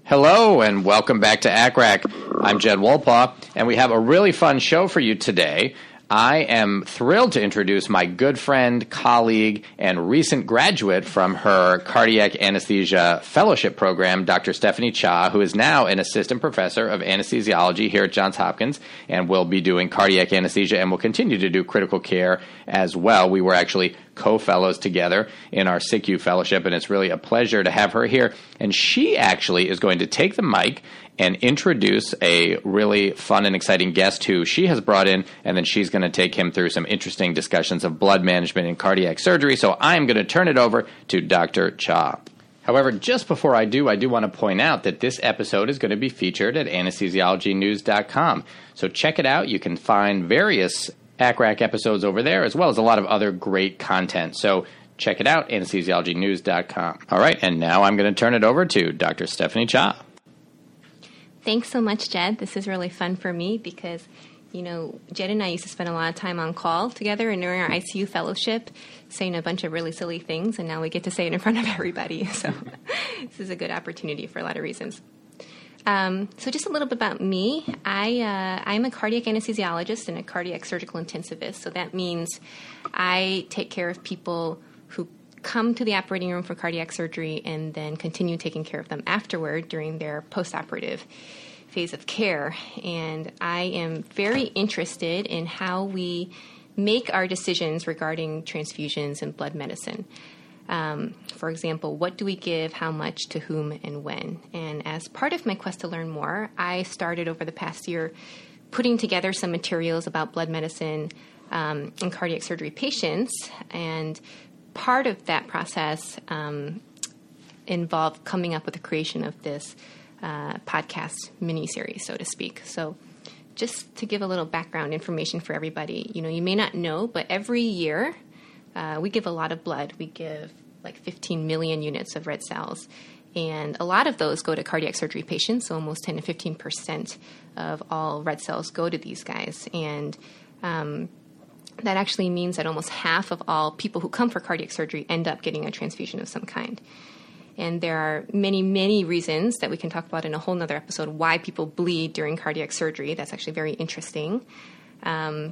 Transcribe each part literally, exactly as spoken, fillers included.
Hello and welcome back to A C R A C. I'm Jed Wolpaw, and we have a really fun show for you today. I am thrilled to introduce my good friend, colleague, and recent graduate from her cardiac anesthesia fellowship program, Doctor Stephanie Cha, who is now an assistant professor of anesthesiology here at Johns Hopkins and will be doing cardiac anesthesia and will continue to do critical care as well. We were actually co-fellows together in our S I C U fellowship, and it's really a pleasure to have her here. And she actually is going to take the mic and introduce a really fun and exciting guest who she has brought in, and then she's going to take him through some interesting discussions of blood management and cardiac surgery. So I'm going to turn it over to Doctor Cha. However, just before I do, I do want to point out that this episode is going to be featured at anesthesiology news dot com. So check it out. You can find various A C R A C episodes over there, as well as a lot of other great content. So check it out, anesthesiology news dot com. All right, and now I'm going to turn it over to Doctor Stephanie Cha. Thanks so much, Jed. This is really fun for me because, you know, Jed and I used to spend a lot of time on call together and during our I C U fellowship saying a bunch of really silly things, and now we get to say it in front of everybody. So this is a good opportunity for a lot of reasons. Um, so just a little bit about me. I, uh, I'm a cardiac anesthesiologist and a cardiac surgical intensivist. So that means I take care of people who come to the operating room for cardiac surgery and then continue taking care of them afterward during their postoperative phase of care. And I am very interested in how we make our decisions regarding transfusions and blood medicine. Um, for example, what do we give, how much, to whom, and when? And as part of my quest to learn more, I started over the past year putting together some materials about blood medicine um, in cardiac surgery patients. And part of that process um, involved coming up with the creation of this uh, podcast mini-series, so to speak. So just to give a little background information for everybody, you know, you may not know, but every year uh, we give a lot of blood. We give like fifteen million units of red cells, and a lot of those go to cardiac surgery patients, so almost ten to fifteen percent of all red cells go to these guys. And um, that actually means that almost half of all people who come for cardiac surgery end up getting a transfusion of some kind. And there are many, many reasons that we can talk about in a whole nother episode why people bleed during cardiac surgery. That's actually very interesting. Um,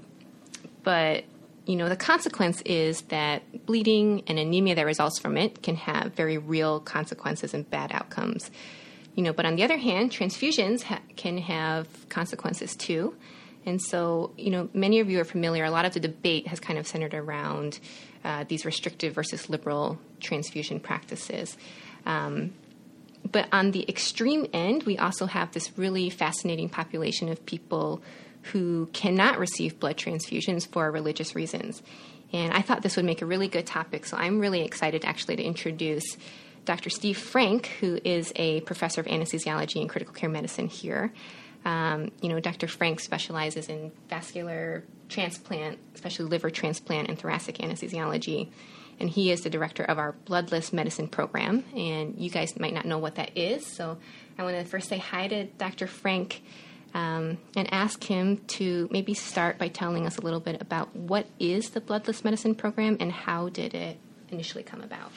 but, you know, the consequence is that bleeding and anemia that results from it can have very real consequences and bad outcomes. You know, but on the other hand, transfusions ha- can have consequences too. And so, you know, many of you are familiar. A lot of the debate has kind of centered around uh, these restrictive versus liberal transfusion practices. Um, but on the extreme end, we also have this really fascinating population of people who cannot receive blood transfusions for religious reasons. And I thought this would make a really good topic. So I'm really excited actually to introduce Doctor Steve Frank, who is a professor of anesthesiology and critical care medicine here. Um, you know, Doctor Frank specializes in vascular transplant, especially liver transplant and thoracic anesthesiology. And he is the director of our bloodless medicine program. And you guys might not know what that is. So I want to first say hi to Doctor Frank um, and ask him to maybe start by telling us a little bit about what is the bloodless medicine program and how did it initially come about?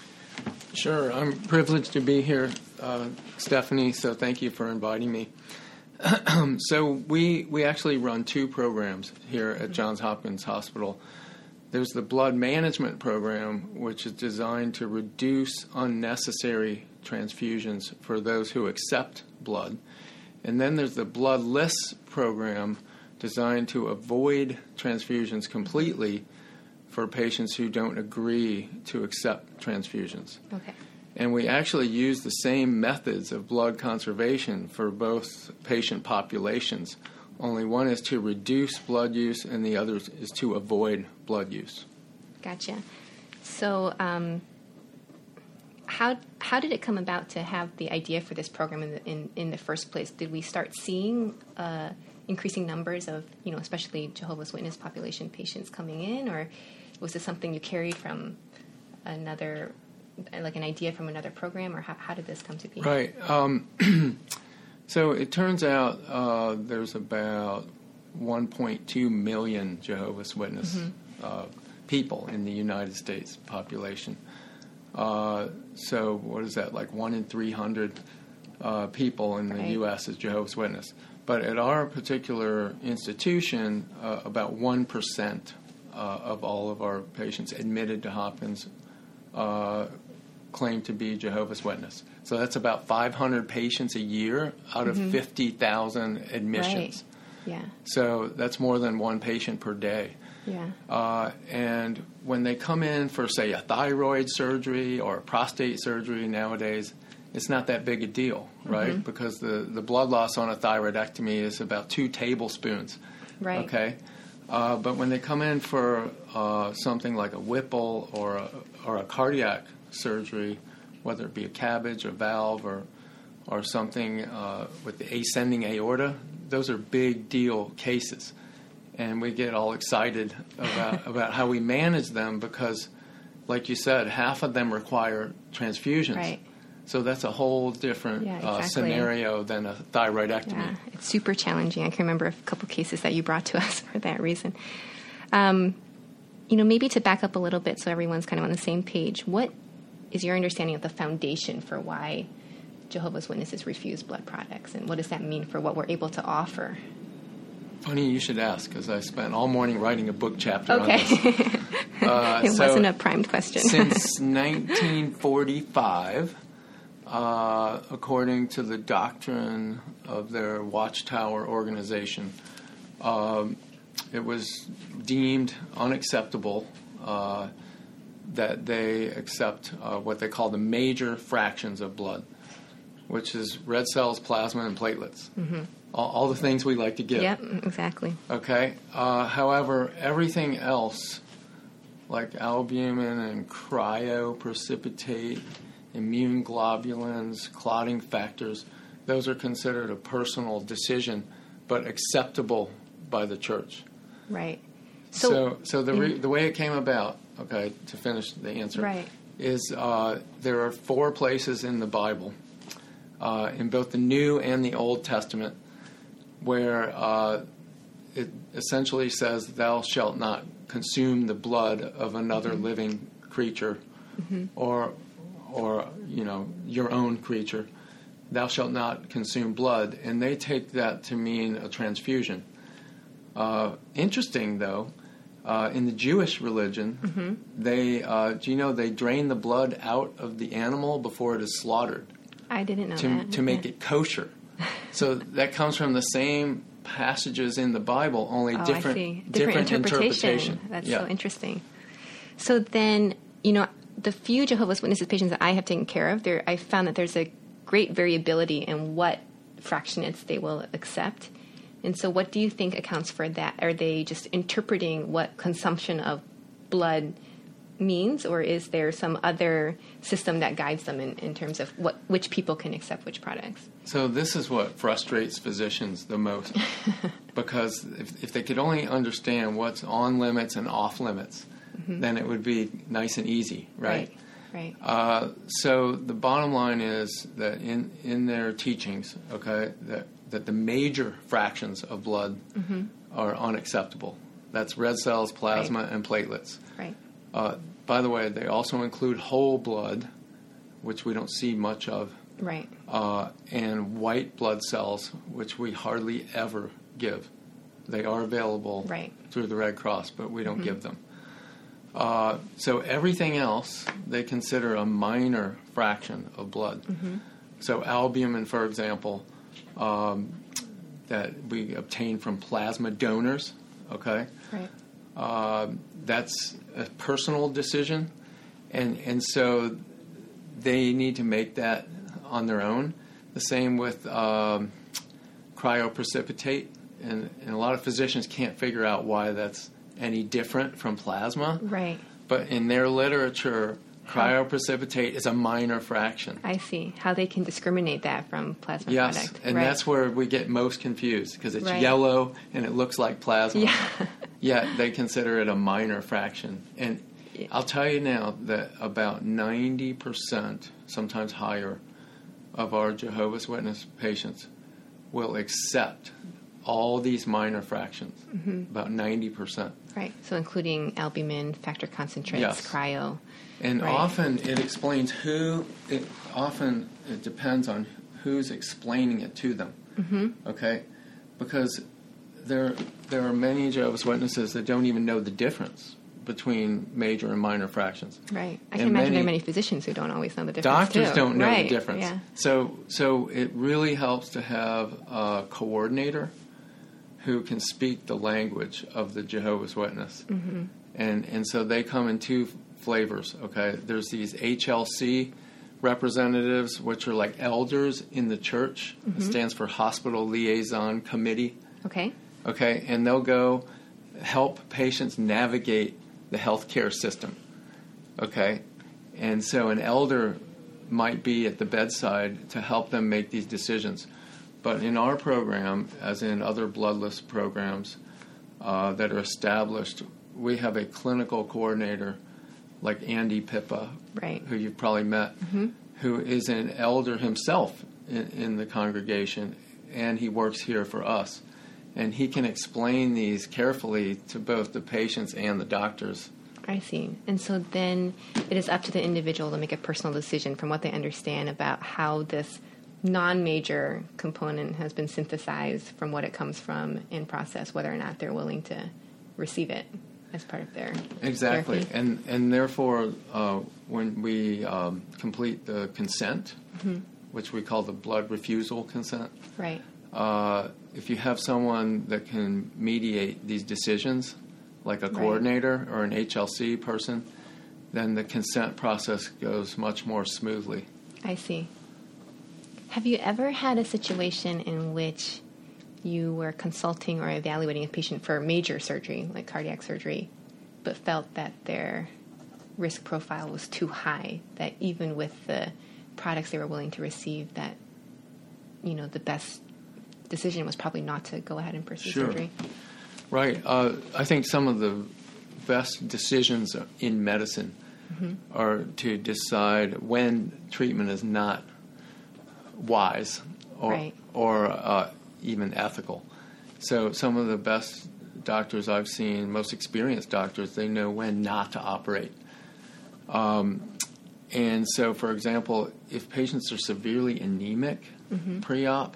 Sure. I'm privileged to be here, uh, Stephanie, so thank you for inviting me. So we we actually run two programs here at Johns Hopkins Hospital. There's the blood management program, which is designed to reduce unnecessary transfusions for those who accept blood. And then there's the bloodless program designed to avoid transfusions completely for patients who don't agree to accept transfusions. Okay. And we actually use the same methods of blood conservation for both patient populations. Only one is to reduce blood use and the other is to avoid blood use. Gotcha. So um, how how did it come about to have the idea for this program in the, in, in the first place? Did we start seeing uh, increasing numbers of, you know, especially Jehovah's Witness population patients coming in, or was this something you carried from another, like an idea from another program, or how, how did this come to be? Right. Um, so it turns out uh, there's about one point two million Jehovah's Witness mm-hmm. uh, people in the United States population. Uh, so what is that, like one in three hundred uh, people in the Right. U S as Jehovah's Witness. But at our particular institution, uh, about one percent uh, of all of our patients admitted to Hopkins uh, claim to be Jehovah's Witness. So that's about five hundred patients a year out of fifty thousand admissions. Right. Yeah. So that's more than one patient per day. Yeah. Uh, and when they come in for, say, a thyroid surgery or a prostate surgery nowadays, it's not that big a deal, right? Mm-hmm. Because the, the blood loss on a thyroidectomy is about two tablespoons. Right. Okay? Uh, but when they come in for uh, something like a Whipple or a, or a cardiac surgery, whether it be a cabbage, a valve, or or something uh, with the ascending aorta, those are big deal cases. And we get all excited about, about how we manage them because, like you said, half of them require transfusions. Right. So that's a whole different Yeah, uh, exactly. scenario than a thyroidectomy. Yeah, it's super challenging. I can remember a couple cases that you brought to us for that reason. Um, you know, maybe to back up a little bit so everyone's kind of on the same page, what is your understanding of the foundation for why Jehovah's Witnesses refuse blood products, and what does that mean for what we're able to offer? Funny you should ask, because I spent all morning writing a book chapter Okay. on this. Uh, It so wasn't a primed question. Since nineteen forty-five, uh, according to the doctrine of their Watchtower organization, um, it was deemed unacceptable uh, that they accept uh, what they call the major fractions of blood, which is red cells, plasma, and platelets. Mm-hmm. All, all the things we like to give. Yep, exactly. Okay. Uh, however, everything else, like albumin and cryoprecipitate, immune globulins, clotting factors, those are considered a personal decision, but acceptable by the church. Right. So, So, so, the re- the way it came about, okay, to finish the answer, Right. is uh, there are four places in the Bible, uh, in both the New and the Old Testament, where uh, it essentially says, "Thou shalt not consume the blood of another Mm-hmm. living creature, mm-hmm. or, or you know, your own creature. Thou shalt not consume blood," and they take that to mean a transfusion. Uh, interesting, though, uh, in the Jewish religion, Mm-hmm. they uh, do you know they drain the blood out of the animal before it is slaughtered I didn't know to that. to make Yeah. it kosher. So that comes from the same passages in the Bible, only Oh, different I see. different, interpretation. interpretation. That's Yeah. so interesting. So then, you know, the few Jehovah's Witnesses patients that I have taken care of, there I found that there's a great variability in what fractionates they will accept. And so what do you think accounts for that? Are they just interpreting what consumption of blood means, or is there some other system that guides them in, in terms of what which people can accept which products? So this is what frustrates physicians the most, because if, if they could only understand what's on limits and off limits, mm-hmm. then it would be nice and easy, right? Right. Right. Uh, so the bottom line is that in, in their teachings, okay, that, that the major fractions of blood mm-hmm. are unacceptable. That's red cells, plasma, Right. and platelets. Right. Uh, by the way, they also include whole blood, which we don't see much of, Right. uh, and white blood cells, which we hardly ever give. They are available Right. through the Red Cross, but we don't mm-hmm. give them. Uh, so everything else they consider a minor fraction of blood. Mm-hmm. So albumin, for example, um, that we obtain from plasma donors, okay? Right. Uh, that's a personal decision, and and so they need to make that on their own. The same with um, cryoprecipitate, and, and a lot of physicians can't figure out why that's any different from plasma. Right. But in their literature, cryoprecipitate is a minor fraction. I see. How they can discriminate that from plasma Yes, product. and Right. that's where we get most confused, because it's Right. yellow and it looks like plasma. Yeah. Yet they consider it a minor fraction. And Yeah. I'll tell you now that about ninety percent, sometimes higher, of our Jehovah's Witness patients will accept all these minor fractions, mm-hmm. about ninety percent. Right. So including albumin, factor concentrates, Yes. cryo. And Right. often it explains who, it often it depends on who's explaining it to them. Mm-hmm. Okay? Because there, there are many Jehovah's Witnesses that don't even know the difference between major and minor fractions. Right. I And can imagine many there are many physicians who don't always know the difference, Doctors too. don't know right. the difference. Yeah. So, so it really helps to have a coordinator who can speak the language of the Jehovah's Witness. Mm-hmm. And, and so they come in two flavors, okay? There's these H L C representatives, which are like elders in the church. Mm-hmm. It stands for Hospital Liaison Committee. Okay. Okay, and they'll go help patients navigate the healthcare system. Okay, and so an elder might be at the bedside to help them make these decisions. But in our program, as in other bloodless programs uh, that are established, we have a clinical coordinator like Andy Pippa, Right. who you've probably met, Mm-hmm. who is an elder himself in, in the congregation, and he works here for us. And he can explain these carefully to both the patients and the doctors. I see. And so then it is up to the individual to make a personal decision from what they understand about how this non-major component has been synthesized from what it comes from and processed, whether or not they're willing to receive it as part of their Exactly. therapy. And and therefore, uh, when we um, complete the consent, Mm-hmm. which we call the blood refusal consent, Right. uh, if you have someone that can mediate these decisions, like a Right. coordinator or an H L C person, then the consent process goes much more smoothly. I see. Have you ever had a situation in which you were consulting or evaluating a patient for major surgery, like cardiac surgery, but felt that their risk profile was too high, that even with the products they were willing to receive, that, you know, the best decision was probably not to go ahead and pursue Sure. surgery? Right. Uh, I think some of the best decisions in medicine Mm-hmm. are to decide when treatment is not wise or Right. or uh, even ethical. So some of the best doctors I've seen, most experienced doctors, they know when not to operate. Um, and so, for example, if patients are severely anemic Mm-hmm. pre-op,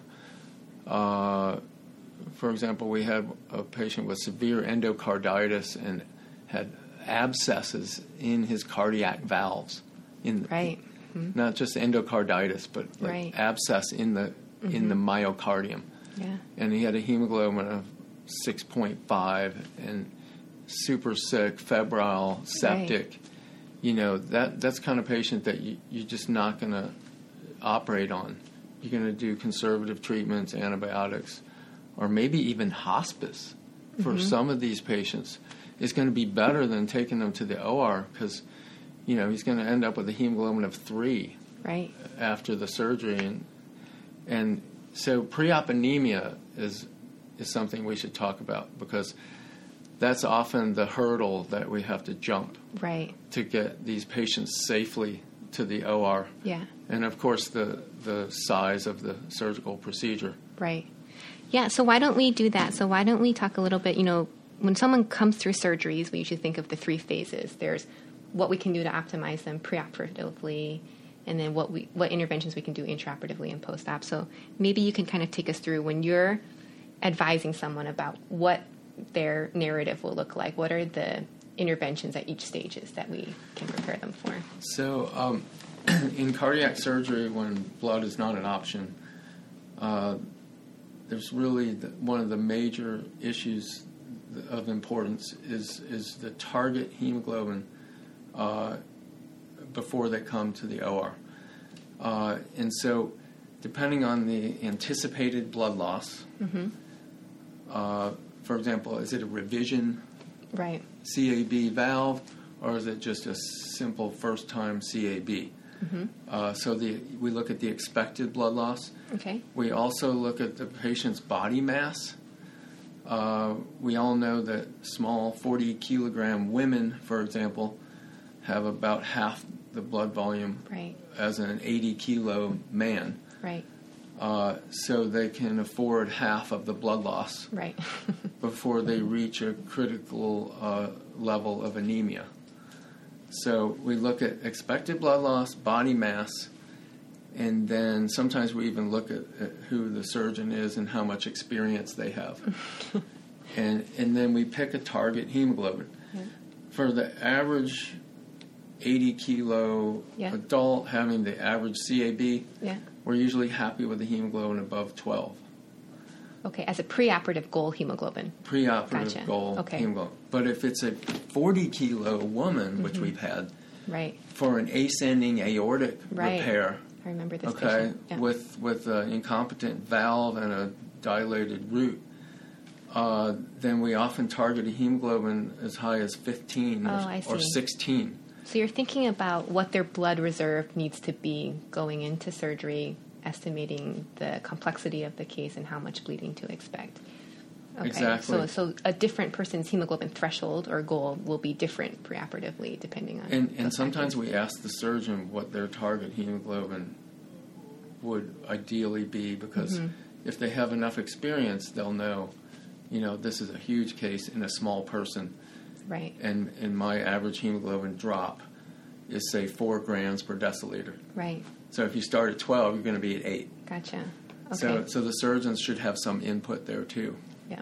uh, for example, we had a patient with severe endocarditis and had abscesses in his cardiac valves. In Right. Mm-hmm. Not just endocarditis, but like Right. abscess in the in the myocardium. Yeah. And he had a hemoglobin of six point five and super sick, febrile, septic. You know, that that's kind of patient that you, you're just not going to operate on. You're going to do conservative treatments, antibiotics, or maybe even hospice for Mm-hmm. some of these patients. Is going to be better than taking them to the O R because, you know, he's going to end up with a hemoglobin of three Right. after the surgery. And, and so pre-op anemia is, is something we should talk about because that's often the hurdle that we have to jump Right. to get these patients safely to the O R. Yeah. And, of course, the, the size of the surgical procedure. Right. Yeah, so why don't we do that? So why don't we talk a little bit, you know, when someone comes through surgeries, we usually think of the three phases. There's what we can do to optimize them preoperatively, and then what we what interventions we can do intraoperatively and post-op. So maybe you can kind of take us through when you're advising someone about what their narrative will look like. What are the interventions at each stages that we can prepare them for? So um, in cardiac surgery, when blood is not an option, uh, there's really the, one of the major issues of importance is is the target hemoglobin uh, before they come to the O R. Uh, and so depending on the anticipated blood loss, Mm-hmm. uh, for example, is it a revision Right. C A B valve, or is it just a simple first-time C A B? Mm-hmm. Uh, so the, we look at the expected blood loss. Okay. We also look at the patient's body mass. Uh, we all know that small forty kilogram women, for example, have about half the blood volume Right. as an eighty kilo man. Right. Uh, so they can afford half of the blood loss Right. before they reach a critical uh, level of anemia. So we look at expected blood loss, body mass, And then sometimes we even look at, at who the surgeon is and how much experience they have. and and then we pick a target hemoglobin. Yeah. For the average eighty kilo yeah. adult having the average C A B, yeah. we're usually happy with a hemoglobin above twelve. Okay, as a preoperative goal hemoglobin. Preoperative Gotcha. goal Okay. hemoglobin. But if it's a forty kilo woman, mm-hmm. which we've had, right. for an ascending aortic right. repair, I remember this okay, patient. Yeah. with with an incompetent valve and a dilated root, uh, then we often target a hemoglobin as high as fifteen oh, or, I see. or sixteen. So you're thinking about what their blood reserve needs to be going into surgery, estimating the complexity of the case and how much bleeding to expect. Okay. Exactly. So, so a different person's hemoglobin threshold or goal will be different preoperatively depending on. And and sometimes factors. We ask the surgeon what their target hemoglobin would ideally be, because mm-hmm. if they have enough experience, they'll know, you know, this is a huge case in a small person. Right. And and my average hemoglobin drop is, say, four grams per deciliter. Right. So if you start at twelve, you're going to be at eight. Gotcha. Okay. So so the surgeons should have some input there too. Yeah.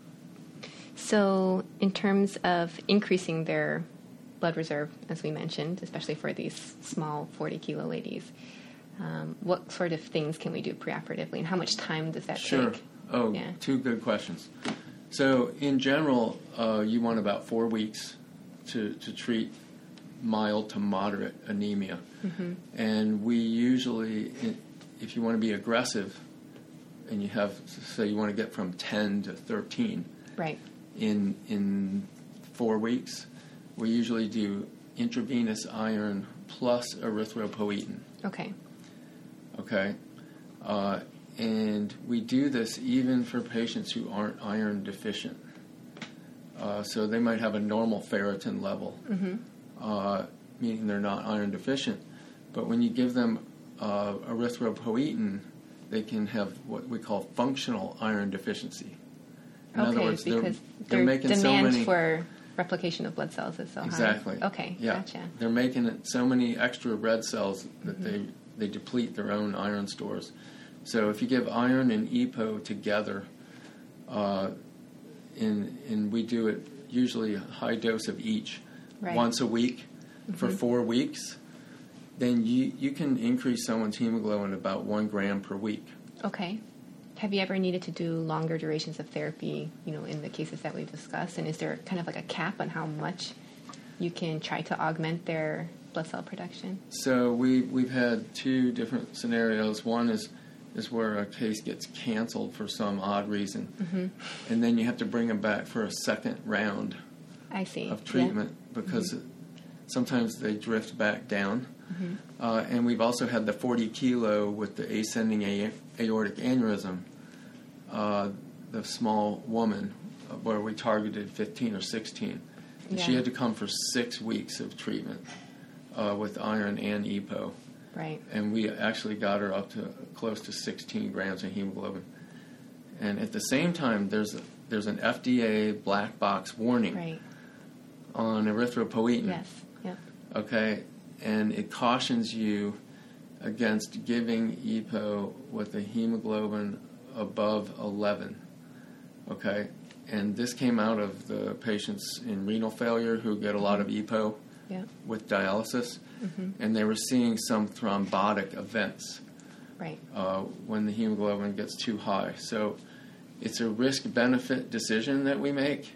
So in terms of increasing their blood reserve, as we mentioned, especially for these small forty kilo ladies, um, what sort of things can we do preoperatively, and how much time does that sure. take? Oh, yeah. Two good questions. So in general, uh, you want about four weeks to, to treat mild to moderate anemia. Mm-hmm. And we usually, if you want to be aggressive, and you have, say you want to get from ten to thirteen right. in in four weeks, we usually do intravenous iron plus erythropoietin. Okay. Okay. Uh, and we do this even for patients who aren't iron deficient. Uh, so they might have a normal ferritin level, mm-hmm. uh, meaning they're not iron deficient. But when you give them uh, erythropoietin, they can have what we call functional iron deficiency. In okay, other words, they're, because they're their making demand so many, for replication of blood cells is so exactly. high. Okay, yeah. gotcha. They're making so many extra red cells that mm-hmm. they, they deplete their own iron stores. So if you give iron and E P O together, uh, in, and we do it usually a high dose of each right. once a week mm-hmm. for four weeks, then you, you can increase someone's hemoglobin about one gram per week. Okay. Have you ever needed to do longer durations of therapy, you know, in the cases that we've discussed? And is there kind of like a cap on how much you can try to augment their blood cell production? So we, we've had two different scenarios. One is is where a case gets canceled for some odd reason. Mm-hmm. And then you have to bring them back for a second round I see. of treatment yeah. because mm-hmm. sometimes they drift back down. Mm-hmm. Uh, and we've also had the forty kilo with the ascending a- aortic aneurysm, uh, the small woman, uh, where we targeted fifteen or sixteen. And yeah. she had to come for six weeks of treatment uh, with iron and E P O. Right. And we actually got her up to close to sixteen grams of hemoglobin. And at the same time, there's a, there's an F D A black box warning right. on erythropoietin. Yes. Yep. Okay, and it cautions you against giving E P O with a hemoglobin above eleven. Okay, and this came out of the patients in renal failure who get a lot of E P O yeah. with dialysis, mm-hmm. and they were seeing some thrombotic events right. uh, when the hemoglobin gets too high. So it's a risk-benefit decision that we make,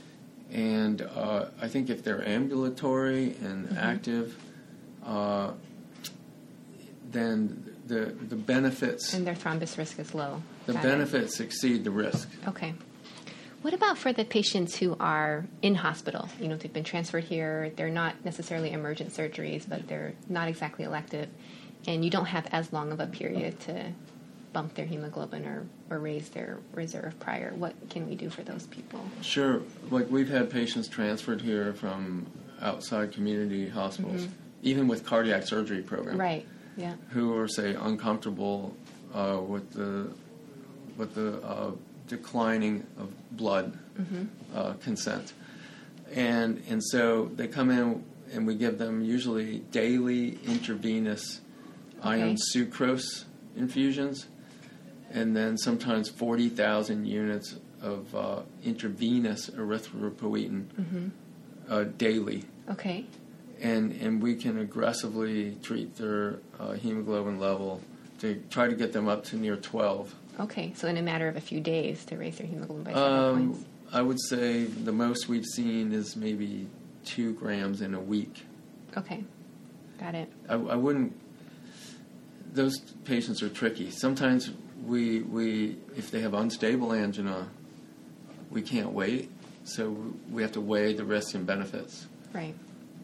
and uh, I think if they're ambulatory and mm-hmm. active, uh, then the the benefits and their thrombus risk is low. the Got benefits it. exceed the risk. Okay. What about for the patients who are in hospital? You know, they've been transferred here. They're not necessarily emergent surgeries, but they're not exactly elective, and you don't have as long of a period to bump their hemoglobin or, or raise their reserve prior. What can we do for those people? Sure. Like we've had patients transferred here from outside community hospitals, mm-hmm. even with cardiac surgery program. Right. Yeah. Who are, say, uncomfortable uh, with the with the uh, declining of blood mm-hmm. uh, consent, and and so they come in and we give them usually daily intravenous iron sucrose infusions, and then sometimes forty thousand units of uh, intravenous erythropoietin Mm-hmm. uh, daily. Okay. And and we can aggressively treat their uh, hemoglobin level to try to get them up to near twelve. Okay, so in a matter of a few days to raise their hemoglobin by several Um, points. I would say the most we've seen is maybe two grams in a week. Okay, got it. I, I wouldn't. Those patients are tricky. Sometimes we we if they have unstable angina, we can't wait, so we have to weigh the risks and benefits. Right.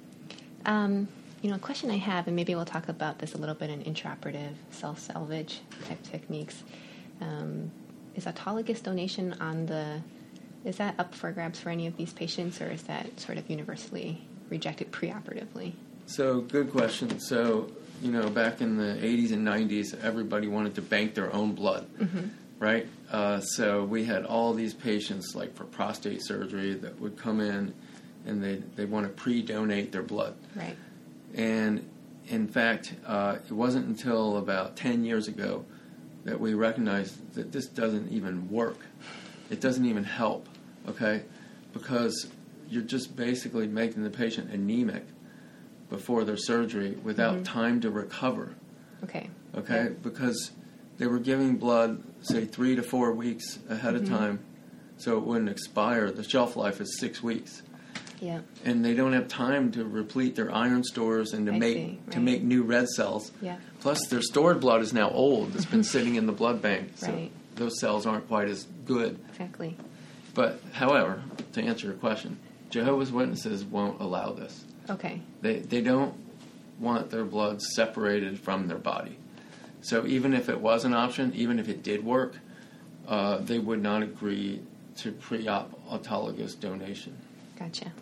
Um, you know, a question I have, and maybe we'll talk about this a little bit in intraoperative self-salvage type techniques, um, is autologous donation on the, is that up for grabs for any of these patients, or is that sort of universally rejected preoperatively? So, good question. So, you know, back in the eighties and nineties, everybody wanted to bank their own blood, Mm-hmm. right? Uh, so we had all these patients, like for prostate surgery, that would come in and they they want to pre-donate their blood. Right. And in fact, uh, it wasn't until about ten years ago that we recognized that this doesn't even work. It doesn't even help, okay? Because you're just basically making the patient anemic before their surgery without Mm-hmm. time to recover, Okay. okay? Yeah. Because they were giving blood, say, three to four weeks ahead Mm-hmm. of time so it wouldn't expire. The shelf life is six weeks. Yeah. And they don't have time to replete their iron stores and to I make see, to right. make new red cells. Yeah. Plus, their stored blood is now old. It's been sitting in the blood bank, so Right. those cells aren't quite as good. Exactly. But, however, to answer your question, Jehovah's Witnesses won't allow this. Okay. They they don't want their blood separated from their body. So even if it was an option, even if it did work, uh, they would not agree to pre-op autologous donation. Gotcha.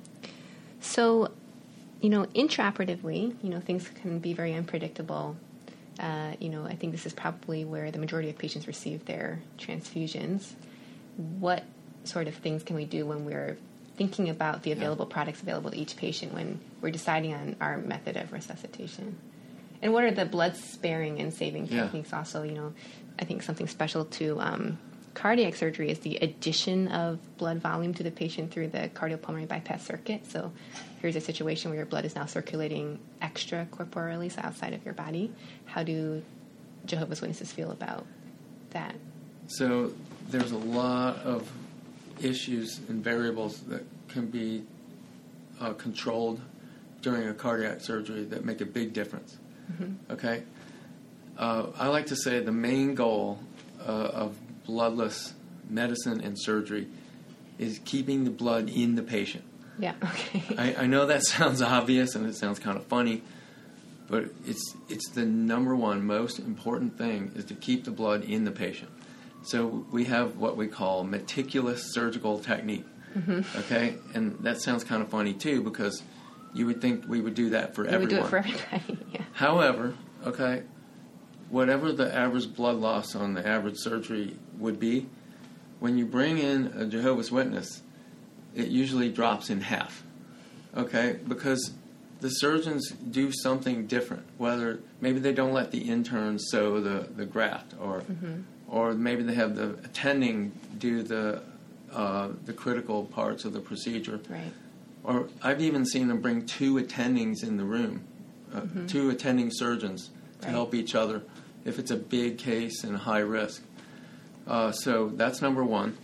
So, you know, intraoperatively, you know, things can be very unpredictable. Uh, you know, I think this is probably where the majority of patients receive their transfusions. What sort of things can we do when we're thinking about the available products available to each patient when we're deciding on our method of resuscitation? And what are the blood sparing and saving Yeah. techniques also? You know, I think something special to um, cardiac surgery is the addition of blood volume to the patient through the cardiopulmonary bypass circuit. So here's a situation where your blood is now circulating extra corporally, so outside of your body. How do Jehovah's Witnesses feel about that? So there's a lot of issues and variables that can be uh, controlled during a cardiac surgery that make a big difference. Mm-hmm. Okay? Uh, I like to say the main goal uh, of bloodless medicine and surgery is keeping the blood in the patient. Yeah, okay. I, I know that sounds obvious and it sounds kind of funny, but it's it's the number one most important thing is to keep the blood in the patient. So we have what we call meticulous surgical technique, Mm-hmm. okay? And that sounds kind of funny too because you would think we would do that for We everyone. would do it for everybody, yeah. However, okay, whatever the average blood loss on the average surgery would be, when you bring in a Jehovah's Witness, it usually drops in half, okay? Because the surgeons do something different, whether maybe they don't let the intern sew the, the graft, or Mm-hmm. or maybe they have the attending do the uh, the critical parts of the procedure. Right. Or I've even seen them bring two attendings in the room, uh, Mm-hmm. two attending surgeons to Right. help each other if it's a big case and high risk. Uh, so that's number one.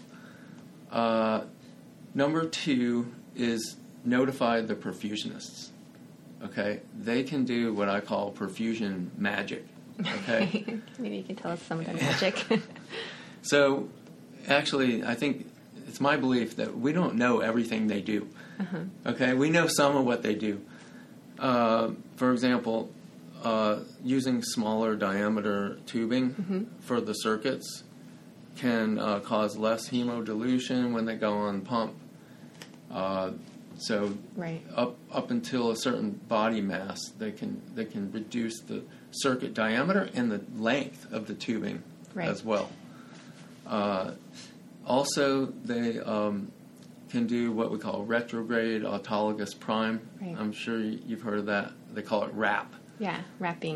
Uh, number two is notify the perfusionists. Okay, they can do what I call perfusion magic. Okay, Maybe you can tell us some of the magic. so actually, I think it's my belief that we don't know everything they do. Uh-huh. Okay, we know some of what they do. Uh, for example, uh, using smaller diameter tubing Mm-hmm. for the circuits can uh, cause less hemodilution when they go on pump. Uh, so Right. up up until a certain body mass, they can they can reduce the circuit diameter and the length of the tubing Right. as well. Uh, also, they um, can do what we call retrograde autologous prime. Right. I'm sure you- you've heard of that. They call it R A P. Yeah, wrapping.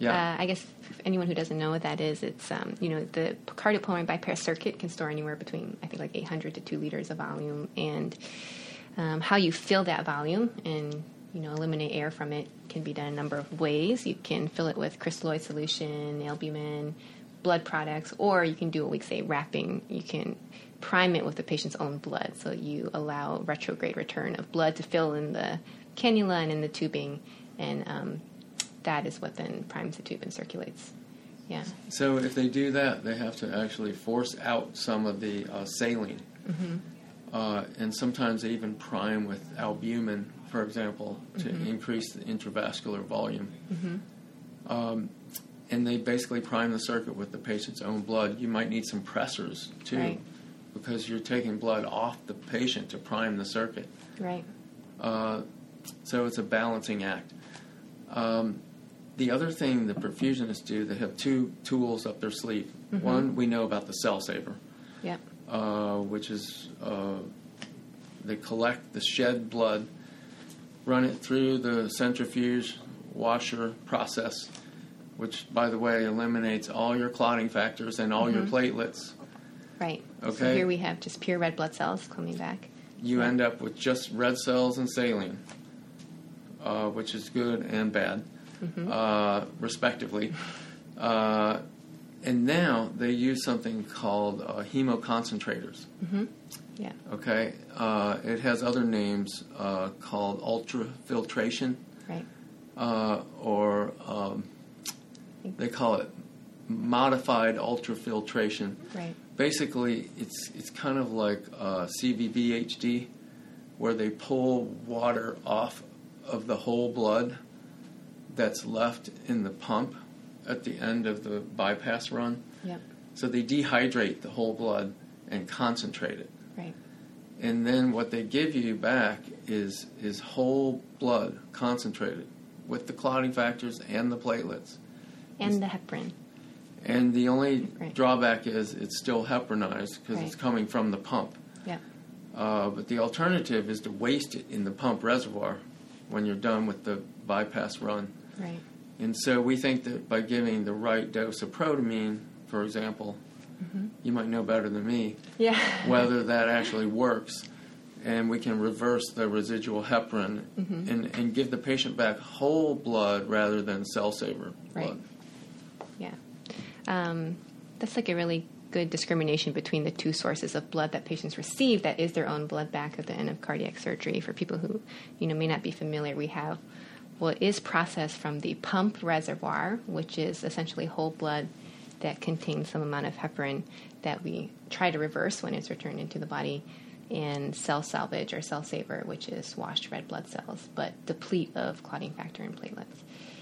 Yeah. Uh, I guess anyone who doesn't know what that is, it's, um, you know, the cardiopulmonary bypass circuit can store anywhere between, I think, like eight hundred to two liters of volume. And um, how you fill that volume and, you know, eliminate air from it can be done a number of ways. You can fill it with crystalloid solution, albumin, blood products, or you can do what we say wrapping. You can prime it with the patient's own blood. So you allow retrograde return of blood to fill in the cannula and in the tubing, and um, that is what then primes the tube and circulates. Yeah. So if they do that, they have to actually force out some of the uh, saline. Mm-hmm. Uh, and sometimes they even prime with albumin, for example, to mm-hmm. increase the intravascular volume. Mm-hmm. Um, and they basically prime the circuit with the patient's own blood. You might need some pressors, too, right. because you're taking blood off the patient to prime the circuit. Right. Uh, so it's a balancing act. Um, the other thing the perfusionists do, they have two tools up their sleeve. Mm-hmm. One, we know about the cell saver. Yep. Uh, which is uh, they collect the shed blood, run it through the centrifuge washer process, which, by the way, eliminates all your clotting factors and all mm-hmm. your platelets. Right. Okay. So here we have just pure red blood cells coming back. You yeah. end up with just red cells and saline, uh, which is good and bad, mm-hmm. uh, respectively. Uh, And now they use something called uh, hemoconcentrators. Mm-hmm. Yeah. Okay. Uh, it has other names uh, called ultrafiltration. Right. Uh, or um, they call it modified ultrafiltration. Right. Basically, it's it's kind of like uh, C V V H D, where they pull water off of the whole blood that's left in the pump at the end of the bypass run. Yep. So they dehydrate the whole blood and concentrate it. Right. And then what they give you back is is whole blood concentrated with the clotting factors and the platelets. And it's, the heparin. And the only right. drawback is it's still heparinized because right. it's coming from the pump. Yeah. Uh, but the alternative is to waste it in the pump reservoir when you're done with the bypass run. Right. And so we think that by giving the right dose of protamine, for example, mm-hmm. you might know better than me, yeah. whether that actually works, and we can reverse the residual heparin mm-hmm. and, and give the patient back whole blood rather than cell saver blood. Right. Yeah. Um, that's like a really good discrimination between the two sources of blood that patients receive that is their own blood back at the end of cardiac surgery. For people who, you know, may not be familiar, we have what is processed from the pump reservoir, which is essentially whole blood that contains some amount of heparin that we try to reverse when it's returned into the body, and cell salvage or cell saver, which is washed red blood cells, but deplete of clotting factor and platelets.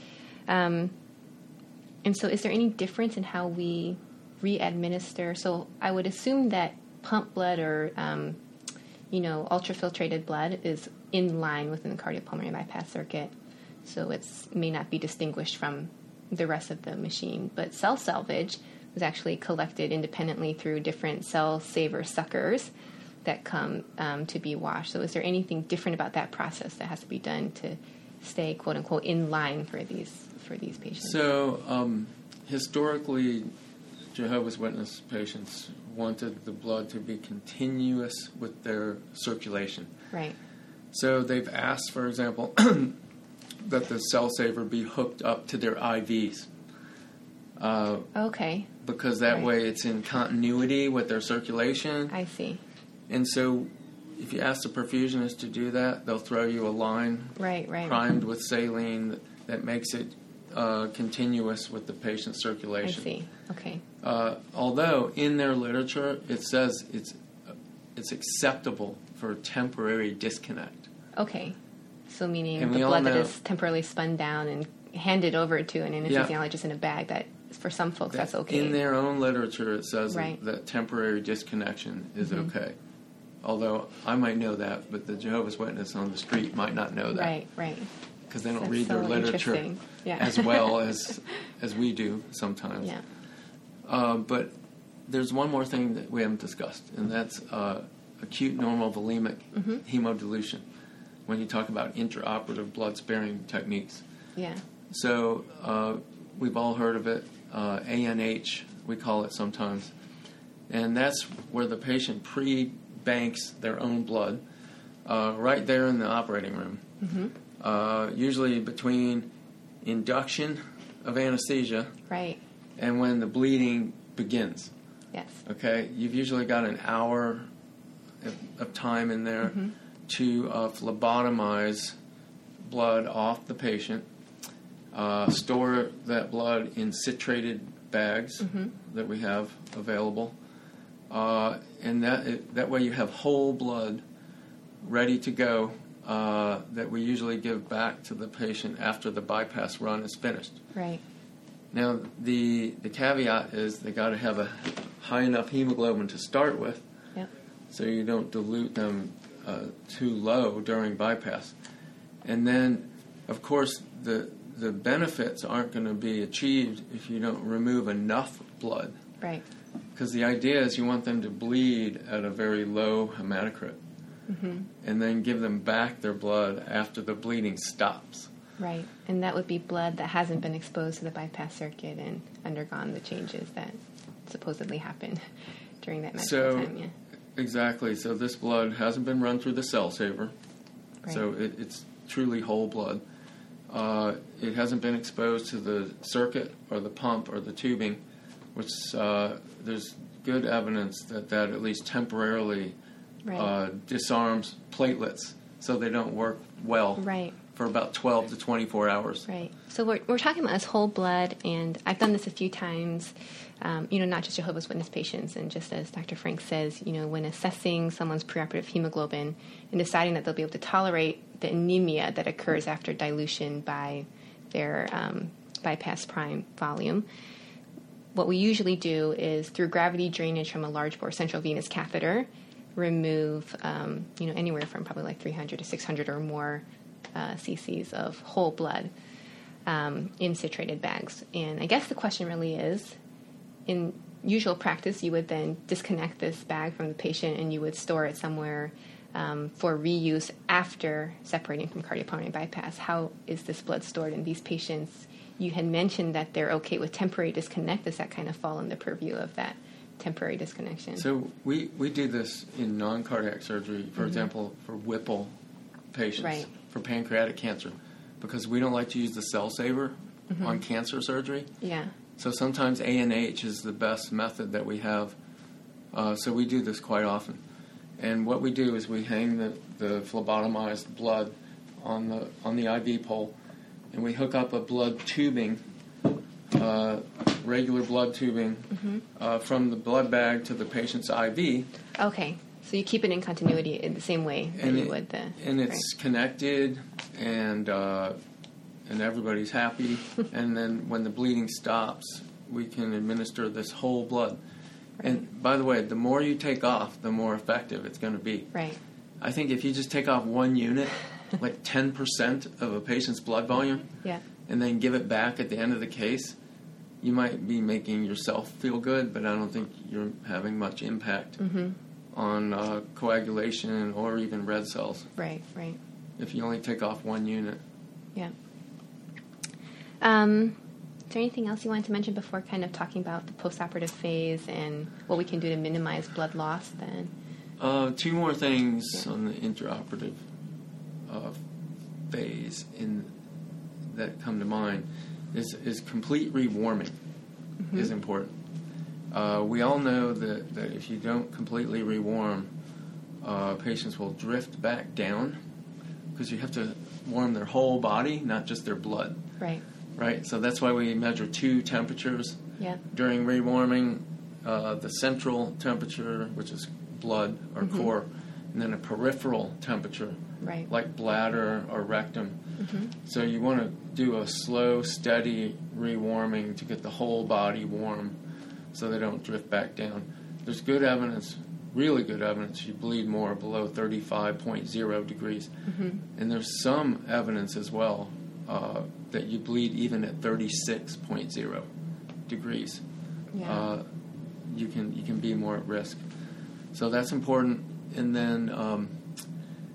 Um, and so is there any difference in how we re-administer? So I would assume that pump blood or, um, you know, ultrafiltrated blood is in line within the cardiopulmonary bypass circuit. So it may not be distinguished from the rest of the machine. But cell salvage was actually collected independently through different cell saver suckers that come um, to be washed. So is there anything different about that process that has to be done to stay, quote unquote, in line for these for these patients? So um, historically, Jehovah's Witness patients wanted the blood to be continuous with their circulation. Right. So they've asked, for example, that the cell saver be hooked up to their I Vs. Uh, okay. Because that right. way it's in continuity with their circulation. I see. And so if you ask the perfusionist to do that, they'll throw you a line right, right, primed with saline that, that makes it uh, continuous with the patient's circulation. I see. Okay. Uh, although in their literature it says it's it's acceptable for temporary disconnect. Okay. So meaning and the blood that know, is temporarily spun down and handed over to an anesthesiologist yeah, in a bag, that for some folks that that's okay. In their own literature it says right. that, that temporary disconnection is mm-hmm. okay. Although I might know that, but the Jehovah's Witness on the street might not know that. Right, right. Because they don't that's read so their literature yeah. as well as as we do sometimes. Yeah. Uh, but there's one more thing that we haven't discussed, and that's uh, acute normal volemic mm-hmm. hemodilution, when you talk about intraoperative blood-sparing techniques. Yeah. So uh, we've all heard of it, uh, A N H, we call it sometimes. And that's where the patient pre-banks their own blood uh, right there in the operating room. Mm-hmm. Uh, usually between induction of anesthesia right. and when the bleeding begins. Yes. Okay, you've usually got an hour of, of time in there mm-hmm. to uh, phlebotomize blood off the patient, uh, store that blood in citrated bags mm-hmm. that we have available, uh, and that that way you have whole blood ready to go uh, that we usually give back to the patient after the bypass run is finished. Right. Now, the the caveat is they got to have a high enough hemoglobin to start with, yep. so you don't dilute them uh, too low during bypass. And then, of course, the the benefits aren't going to be achieved if you don't remove enough blood. Right. Because the idea is you want them to bleed at a very low hematocrit, mm-hmm. and then give them back their blood after the bleeding stops. Right, and that would be blood that hasn't been exposed to the bypass circuit and undergone the changes that supposedly happened during that medical so, time. Yeah. Exactly. So this blood hasn't been run through the cell saver, right. so it, it's truly whole blood. Uh, it hasn't been exposed to the circuit or the pump or the tubing, which uh, there's good evidence that that at least temporarily right. uh, disarms platelets so they don't work well. Right. For about twelve to twenty-four hours. Right. So we're we're talking about this whole blood, and I've done this a few times, um, you know, not just Jehovah's Witness patients, and just as Doctor Frank says, you know, when assessing someone's preoperative hemoglobin and deciding that they'll be able to tolerate the anemia that occurs after dilution by their um, bypass prime volume, what we usually do is through gravity drainage from a large bore central venous catheter, remove, um, you know, anywhere from probably like three hundred to six hundred or more Uh, cc's of whole blood um, in citrated bags. And I guess the question really is, in usual practice, you would then disconnect this bag from the patient and you would store it somewhere um, for reuse after separating from cardiopulmonary bypass. How is this blood stored in these patients? You had mentioned that they're okay with temporary disconnect. Does that kind of fall in the purview of that temporary disconnection? So we, we do this in non-cardiac surgery, for mm-hmm. example, for Whipple patients. Right. For pancreatic cancer, because we don't like to use the cell saver mm-hmm. on cancer surgery. Yeah. So sometimes A N H is the best method that we have. Uh, so we do this quite often. And what we do is we hang the, the phlebotomized blood on the on the I V pole, and we hook up a blood tubing, uh, regular blood tubing, mm-hmm. uh, from the blood bag to the patient's I V. Okay. So you keep it in continuity in the same way that and you it, would the... And it's right. connected, and uh, and everybody's happy. And then when the bleeding stops, we can administer this whole blood. Right. And by the way, the more you take off, the more effective it's going to be. Right. I think if you just take off one unit, like ten percent of a patient's blood volume, yeah. and then give it back at the end of the case, you might be making yourself feel good, but I don't think you're having much impact. Mm-hmm. on uh, coagulation or even red cells. Right, right. If you only take off one unit. Yeah. Um, is there anything else you wanted to mention before kind of talking about the postoperative phase and what we can do to minimize blood loss then? Uh, two more things yeah. on the intraoperative uh, phase in that come to mind is, is complete rewarming mm-hmm. is important. Uh, we all know that, that if you don't completely rewarm, uh, patients will drift back down because you have to warm their whole body, not just their blood. Right. Right? So that's why we measure two temperatures yeah. during rewarming, uh, the central temperature, which is blood or mm-hmm. core, and then a peripheral temperature, right. like bladder or rectum. Mm-hmm. So you want to do a slow, steady rewarming to get the whole body warm, so they don't drift back down. There's good evidence, really good evidence, you bleed more below thirty-five point zero degrees. Mm-hmm. And there's some evidence as well uh, that you bleed even at thirty-six point zero degrees. Yeah. Uh, you can you can be more at risk. So that's important. And then um,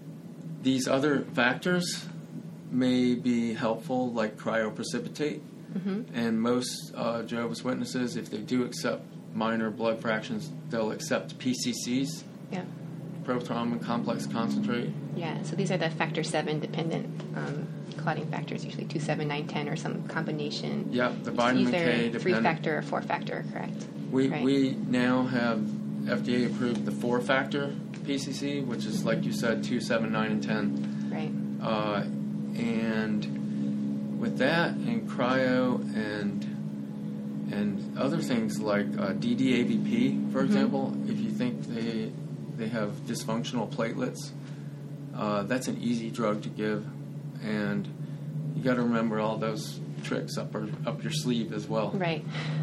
these other factors may be helpful, like cryoprecipitate. Mm-hmm. And most uh, Jehovah's Witnesses, if they do accept minor blood fractions, they'll accept P C Cs, yeah. prothrombin complex concentrate. Yeah, so these are the factor seven dependent um, clotting factors, usually two, seven, nine, ten, or some combination. Yeah, the vitamin Either K dependent. three factor or four factor, correct? We right. we now have F D A approved the four factor P C C, which is like you said, two, seven, nine, and ten. Right. Uh, and with that, and cryo, and and other things like uh, D D A V P, for Mm-hmm. example, if you think they they have dysfunctional platelets, uh, that's an easy drug to give, and you got to remember all those tricks up or, up your sleeve as well. Right.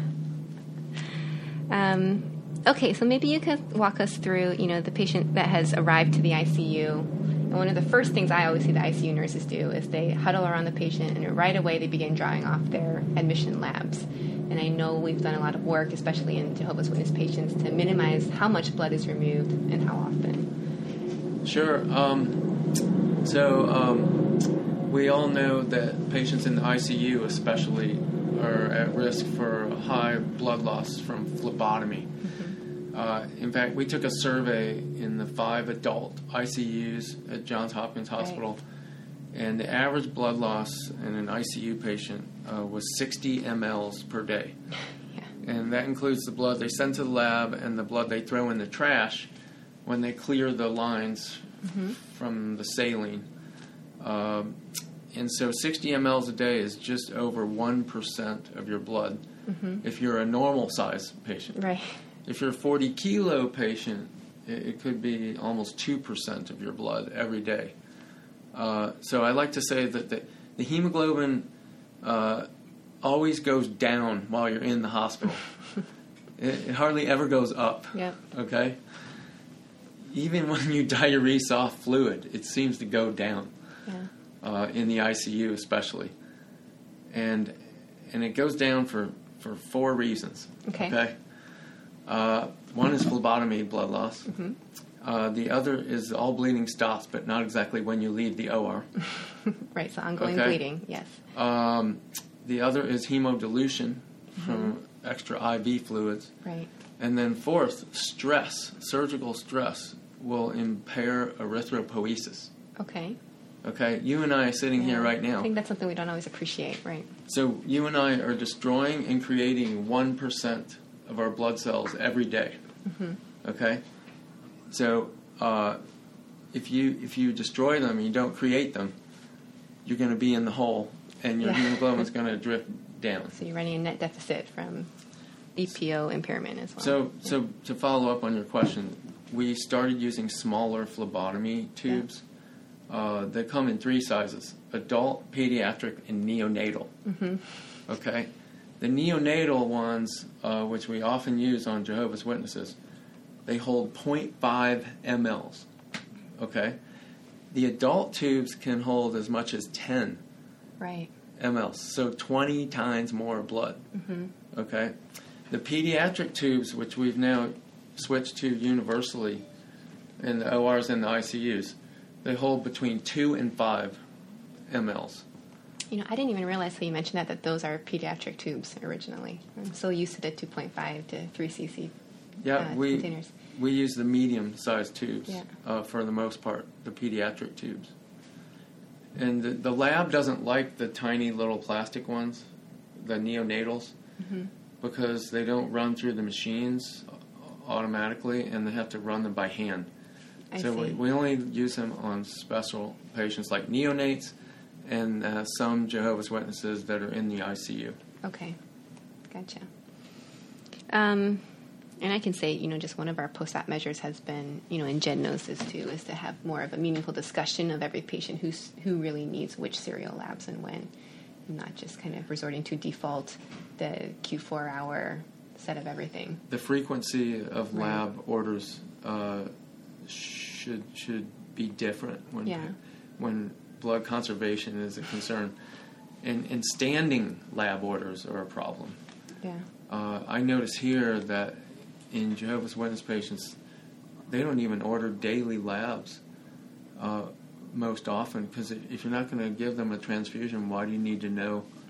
Um, okay, so maybe you could walk us through, you know, the patient that has arrived to the I C U. And one of the first things I always see the I C U nurses do is they huddle around the patient, and right away they begin drawing off their admission labs. And I know we've done a lot of work, especially in Jehovah's Witness patients, to minimize how much blood is removed and how often. Sure. Um, so um, we all know that patients in the I C U especially are at risk for high blood loss from phlebotomy. Mm-hmm. Uh, in fact, we took a survey in the five adult I C Us at Johns Hopkins Hospital, right. And the average blood loss in an I C U patient uh, was sixty milliliters per day. Yeah. And that includes the blood they send to the lab and the blood they throw in the trash when they clear the lines mm-hmm. from the saline. Uh, and so sixty milliliters a day is just over one percent of your blood mm-hmm. if you're a normal size patient. Right. If you're a forty kilo patient, it, it could be almost two percent of your blood every day. Uh, so I like to say that the, the hemoglobin uh, always goes down while you're in the hospital. it, it hardly ever goes up. Yep. Okay? Even when you diurese off fluid, it seems to go down. Yeah. Uh, in the I C U especially. And and it goes down for, for four reasons. Okay. Okay? Uh, one is phlebotomy blood loss. Mm-hmm. Uh, the other is all bleeding stops, but not exactly when you leave the O R. Right, so ongoing okay? bleeding, yes. Um, the other is hemodilution mm-hmm. from extra I V fluids. Right. And then fourth, stress, surgical stress, will impair erythropoiesis. Okay. Okay, you and I are sitting yeah. here right now. I think that's something we don't always appreciate, right? So you and I are destroying and creating one percent of our blood cells every day. Mm-hmm. Okay? So uh, if you if you destroy them and you don't create them, you're going to be in the hole, and your yeah. hemoglobin's going to drift down. So you're running a net deficit from E P O impairment as well. So, yeah. so to follow up on your question, we started using smaller phlebotomy tubes. Yeah. Uh, they come in three sizes: adult, pediatric, and neonatal. Mm-hmm. Okay, the neonatal ones, uh, which we often use on Jehovah's Witnesses, they hold zero point five milliliters. Okay, the adult tubes can hold as much as ten right. milliliters, so twenty times more blood. Mm-hmm. Okay, the pediatric tubes, which we've now switched to universally in the O Rs and the I C Us, they hold between two and five milliliters. You know, I didn't even realize till you mentioned that that those are pediatric tubes originally. I'm so used to the two point five to three cc Yeah, uh, we containers. we use the medium-sized tubes yeah. uh, for the most part, the pediatric tubes. And the, the lab doesn't like the tiny little plastic ones, the neonatals, mm-hmm. because they don't run through the machines automatically, and they have to run them by hand. I so see. we, we only use them on special patients like neonates and uh, some Jehovah's Witnesses that are in the I C U. Okay, gotcha. Um, and I can say, you know, just one of our post-op measures has been, you know, and Jen knows this too, is to have more of a meaningful discussion of every patient who's who really needs which serial labs and when, and not just kind of resorting to default the Q four hour set of everything. The frequency of right. lab orders uh, should should be different when yeah. when blood conservation is a concern, and and standing lab orders are a problem. Yeah. Uh, I notice here that in Jehovah's Witness patients, they don't even order daily labs uh, most often, because if you're not going to give them a transfusion, why do you need to know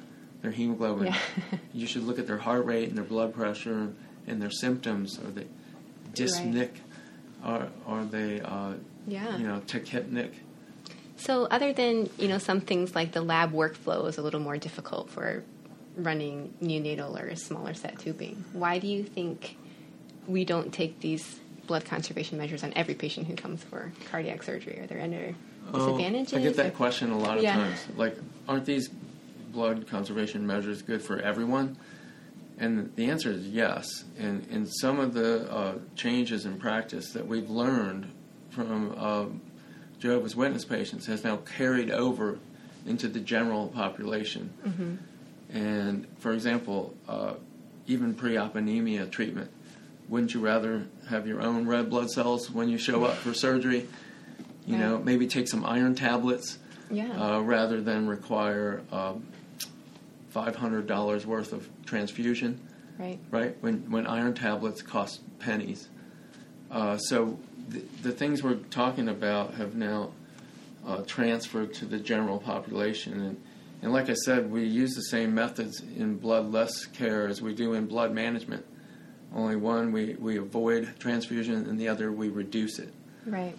their hemoglobin. Yeah. You should look at their heart rate and their blood pressure and their symptoms. Are they dyspneic? Are, are they, uh, Yeah. you know, tachypnic? So other than, you know, some things like the lab workflow is a little more difficult for running neonatal or smaller set tubing, why do you think we don't take these blood conservation measures on every patient who comes for cardiac surgery? Are there any disadvantages? Oh, I get that or? question a lot of Yeah. times. Like, aren't these blood conservation measures good for everyone? And the answer is yes. And, and some of the uh, changes in practice that we've learned from uh, Jehovah's Witness patients has now carried over into the general population. Mm-hmm. And, for example, uh, even pre-op anemia treatment. Wouldn't you rather have your own red blood cells when you show up for surgery? You right. know, maybe take some iron tablets yeah. uh, rather than require um, five hundred dollars worth of transfusion. Right. Right? When, when iron tablets cost pennies. Uh, so the, the things we're talking about have now uh, transferred to the general population. And, and like I said, we use the same methods in bloodless care as we do in blood management. Only one, we, we avoid transfusion, and the other, we reduce it. Right.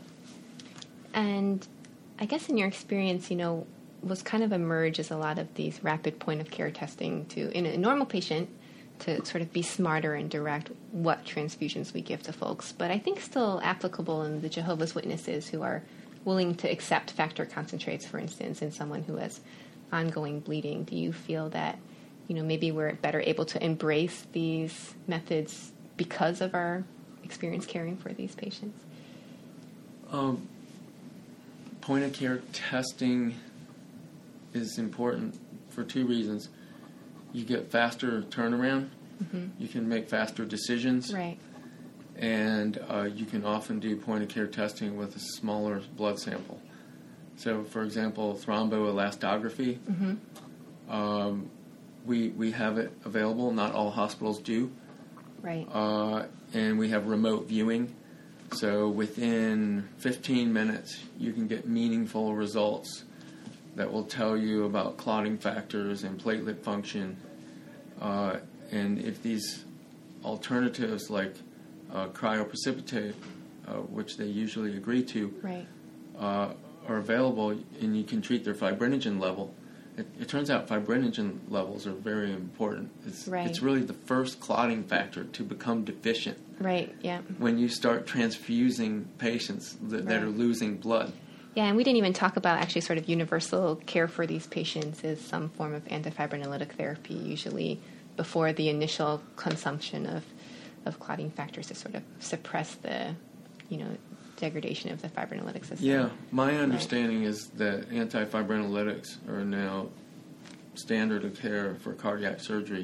And I guess in your experience, you know, what's kind of emerged is a lot of these rapid point-of-care testing to, in a normal patient, to sort of be smarter and direct what transfusions we give to folks. But I think still applicable in the Jehovah's Witnesses who are willing to accept factor concentrates, for instance, in someone who has ongoing bleeding. Do you feel that, you know, maybe we're better able to embrace these methods because of our experience caring for these patients? Um, point-of-care testing is important for two reasons. You get faster turnaround. Mm-hmm. You can make faster decisions. Right. And uh, you can often do point-of-care testing with a smaller blood sample. So, for example, thromboelastography. Mm-hmm. Um, we we have it available. Not all hospitals do. Right. Uh, and we have remote viewing. So within fifteen minutes, you can get meaningful results that will tell you about clotting factors and platelet function. Uh, and if these alternatives like uh, cryoprecipitate, uh, which they usually agree to, right. uh, are available, and you can treat their fibrinogen level, it, it turns out fibrinogen levels are very important. It's, right. it's really the first clotting factor to become deficient. Right, yeah. When you start transfusing patients that, right. that are losing blood. Yeah, and we didn't even talk about actually sort of universal care for these patients is some form of antifibrinolytic therapy, usually before the initial consumption of, of clotting factors to sort of suppress the, you know, degradation of the fibrinolytic system. Yeah, my understanding right. is that antifibrinolytics are now standard of care for cardiac surgery,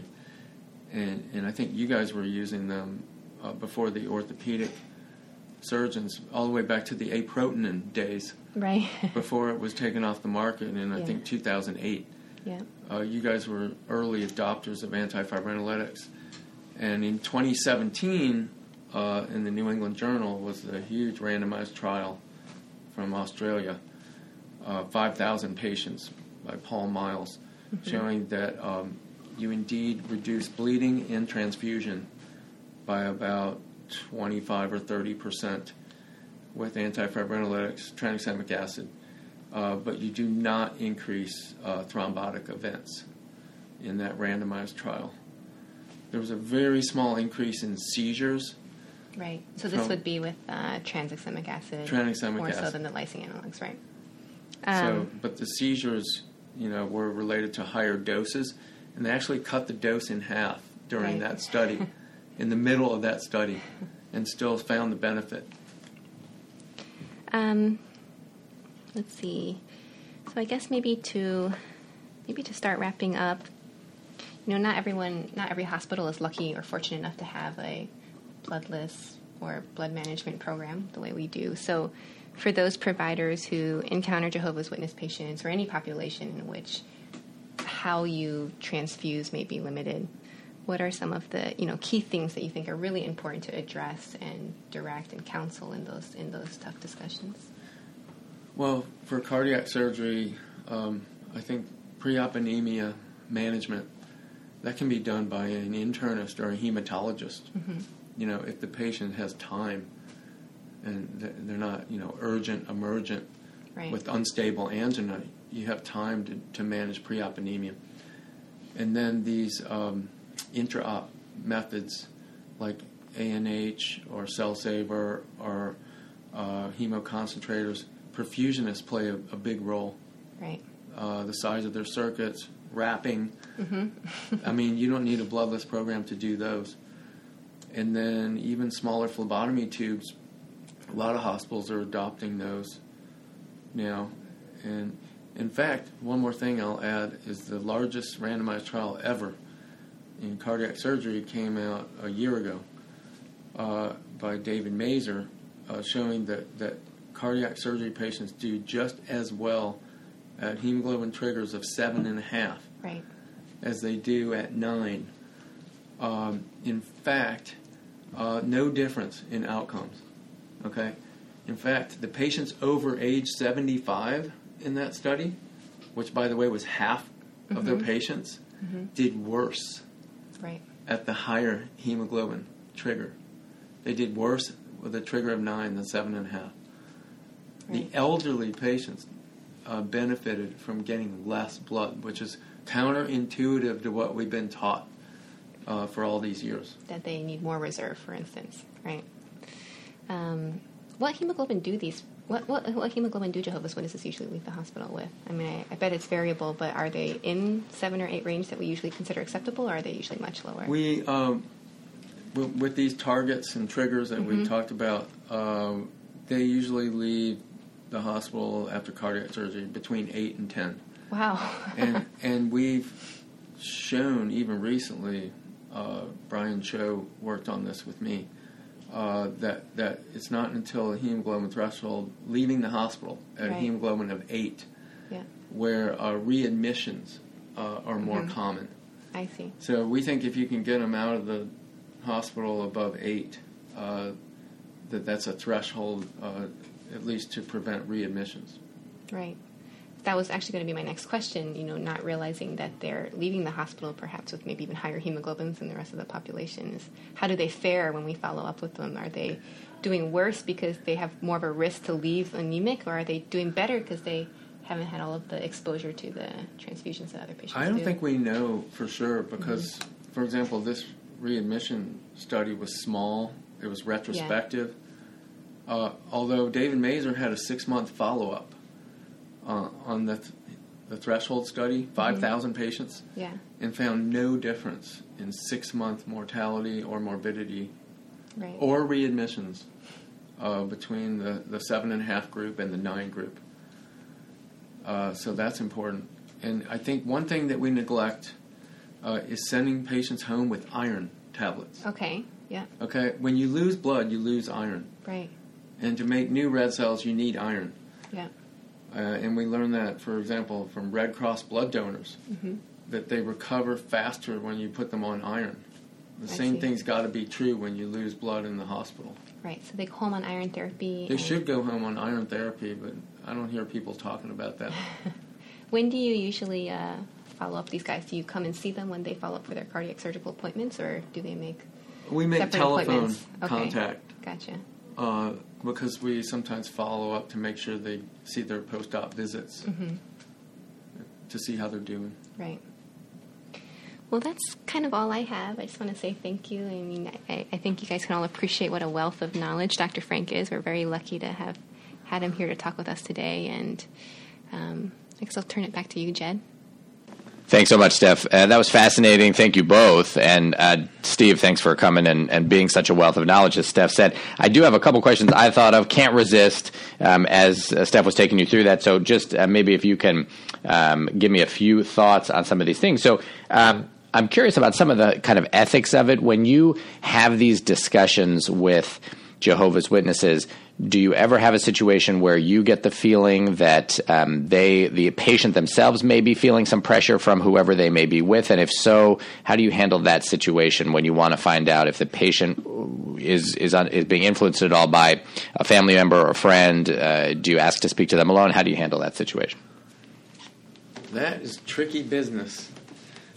and and I think you guys were using them uh, before the orthopedic surgeons, all the way back to the aprotenin days, right? Before it was taken off the market in I yeah. think two thousand eight. Yeah, uh, you guys were early adopters of antifibrinolytics, and in twenty seventeen. Uh, in the New England Journal was a huge randomized trial from Australia, uh, five thousand patients by Paul Miles, mm-hmm. showing that um, you indeed reduce bleeding and transfusion by about twenty-five or thirty percent with antifibrinolytics, tranexamic acid, uh, but you do not increase uh, thrombotic events in that randomized trial. There was a very small increase in seizures. Right. So this would be with uh, tranexamic acid. Tranexamic more acid. so than the lysine analogs, right? Um, so, but the seizures, you know, were related to higher doses, and they actually cut the dose in half during right. that study, in the middle of that study, and still found the benefit. Um, let's see. So I guess maybe to maybe to start wrapping up, you know, not everyone, not every hospital is lucky or fortunate enough to have a bloodless or blood management program the way we do. So for those providers who encounter Jehovah's Witness patients or any population in which how you transfuse may be limited, what are some of the, you know, key things that you think are really important to address and direct and counsel in those in those tough discussions? Well, for cardiac surgery, um, I think pre-op anemia management, that can be done by an internist or a hematologist. Mm-hmm. You know, if the patient has time and they're not, you know, urgent, emergent, right. with unstable angina, you have time to, to manage pre-op anemia. And then these um, intra-op methods like A N H or Cell Saver or uh, hemoconcentrators, perfusionists play a, a big role. Right. Uh, the size of their circuits, wrapping. Mm-hmm. I mean, you don't need a bloodless program to do those. And then even smaller phlebotomy tubes, a lot of hospitals are adopting those now. And in fact, one more thing I'll add is the largest randomized trial ever in cardiac surgery came out a year ago uh, by David Mazer, uh, showing that, that cardiac surgery patients do just as well at hemoglobin triggers of seven and a half right. as they do at nine. Um, in fact, uh, no difference in outcomes. Okay, in fact, the patients over age seventy-five in that study, which by the way was half of mm-hmm. their patients, mm-hmm. did worse. Right. At the higher hemoglobin trigger. They did worse with a trigger of nine than seven and a half. Right. The elderly patients uh, benefited from getting less blood, which is counterintuitive to what we've been taught uh, for all these years. That they need more reserve, for instance, right? Um, what hemoglobin do these? What, what what hemoglobin do Jehovah's Witnesses usually leave the hospital with? I mean, I, I bet it's variable, but are they in seven or eight range that we usually consider acceptable, or are they usually much lower? We, um, w- with these targets and triggers that mm-hmm. we talked about, um, they usually leave the hospital after cardiac surgery between eight and ten. Wow. and and we've shown even recently, uh, Brian Cho worked on this with me. Uh, that that it's not until a hemoglobin threshold leaving the hospital at right. a hemoglobin of eight, yeah. where uh, readmissions uh, are more mm-hmm. common. I see. So we think if you can get them out of the hospital above eight, uh, that that's a threshold, uh, at least to prevent readmissions. Right. That was actually going to be my next question, you know, not realizing that they're leaving the hospital perhaps with maybe even higher hemoglobins than the rest of the population. Is how do they fare when we follow up with them? Are they doing worse because they have more of a risk to leave anemic, or are they doing better because they haven't had all of the exposure to the transfusions that other patients I don't do? think we know for sure because, mm-hmm. for example, this readmission study was small. It was retrospective. Yeah. Uh, although David Mazer had a six-month follow-up. Uh, on the th- the threshold study, five thousand mm-hmm. patients, yeah. and found no difference in six-month mortality or morbidity right. or readmissions uh, between the, the seven and a half group and the nine group. Uh, so that's important. And I think one thing that we neglect uh, is sending patients home with iron tablets. Okay, yeah. Okay, when you lose blood, you lose iron. Right. And to make new red cells, you need iron. Yeah. Uh, and we learned that, for example, from Red Cross blood donors, mm-hmm. that they recover faster when you put them on iron. The I same see. thing's got to be true when you lose blood in the hospital. Right, so they go home on iron therapy. They should go home on iron therapy, but I don't hear people talking about that. When do you usually uh, follow up these guys? Do you come and see them when they follow up for their cardiac surgical appointments, or do they make We make separate telephone okay. contact. Gotcha. Uh, because we sometimes follow up to make sure they see their post-op visits mm-hmm. to see how they're doing. Right. Well, that's kind of all I have. I just want to say thank you. I mean, I, I think you guys can all appreciate what a wealth of knowledge Doctor Frank is. We're very lucky to have had him here to talk with us today. And um, I guess I'll turn it back to you, Jed. Thanks so much, Steph. Uh, that was fascinating. Thank you both. And uh, Steve, thanks for coming and, and being such a wealth of knowledge, as Steph said. I do have a couple questions I thought of, can't resist, um, as uh, Steph was taking you through that. So just uh, maybe if you can um, give me a few thoughts on some of these things. So um, I'm curious about some of the kind of ethics of it. When you have these discussions with Jehovah's Witnesses, do you ever have a situation where you get the feeling that um, they, the patient themselves, may be feeling some pressure from whoever they may be with? And if so, how do you handle that situation when you want to find out if the patient is is, on, is being influenced at all by a family member or a friend? Uh, do you ask to speak to them alone? How do you handle that situation? That is tricky business.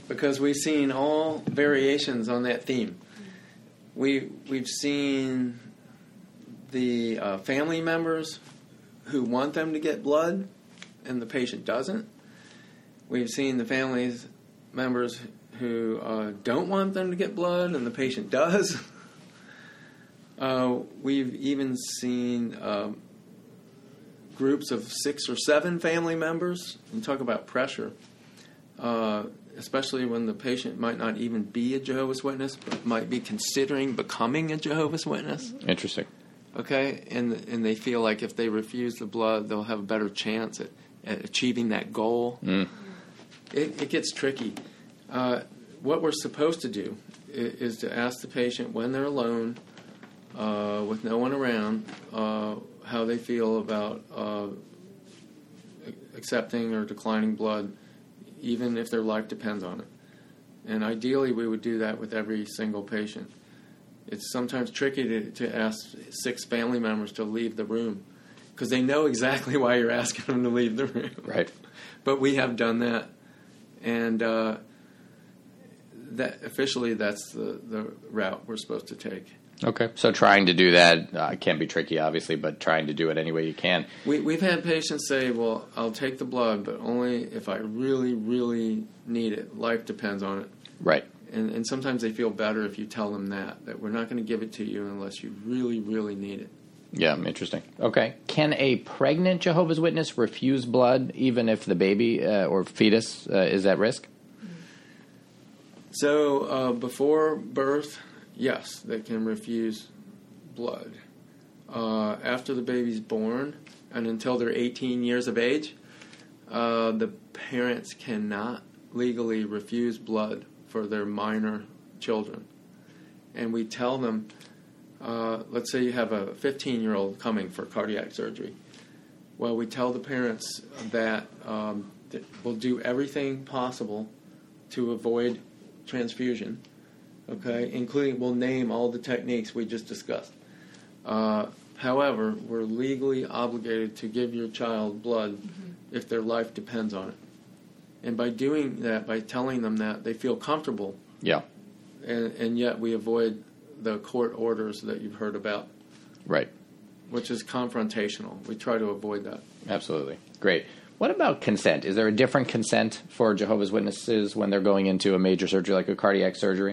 because we've seen all variations on that theme. We, we've seen the uh, family members who want them to get blood and the patient doesn't. We've seen the families members who uh, don't want them to get blood and the patient does. uh, we've even seen uh, groups of six or seven family members. And talk about pressure, uh, especially when the patient might not even be a Jehovah's Witness, but might be considering becoming a Jehovah's Witness. Interesting. Okay, and and they feel like if they refuse the blood, they'll have a better chance at, at achieving that goal. Mm. It, it gets tricky. Uh, what we're supposed to do is, is to ask the patient when they're alone, uh, with no one around, uh, how they feel about uh, accepting or declining blood, even if their life depends on it. And ideally, we would do that with every single patient. It's sometimes tricky to, to ask six family members to leave the room because they know exactly why you're asking them to leave the room. Right. But we have done that, and uh, that officially that's the, the route we're supposed to take. Okay. So trying to do that uh, can be tricky, obviously, but trying to do it any way you can. We, we've had patients say, well, I'll take the blood, but only if I really, really need it. Life depends on it. Right. And, and sometimes they feel better if you tell them that, that we're not going to give it to you unless you really, really need it. Yeah, interesting. Okay. Can a pregnant Jehovah's Witness refuse blood even if the baby uh, or fetus uh, is at risk? So uh, before birth, yes, they can refuse blood. Uh, after the baby's born and until they're eighteen years of age, uh, the parents cannot legally refuse blood for their minor children. And we tell them, uh, let's say you have a fifteen-year-old coming for cardiac surgery. Well, we tell the parents that, um, that we'll do everything possible to avoid transfusion, okay, including we'll name all the techniques we just discussed. Uh, however, we're legally obligated to give your child blood mm-hmm. if their life depends on it. And by doing that, by telling them that, they feel comfortable. Yeah. And, and yet we avoid the court orders that you've heard about. Right. Which is confrontational. We try to avoid that. Absolutely. Great. What about consent? Is there a different consent for Jehovah's Witnesses when they're going into a major surgery like a cardiac surgery?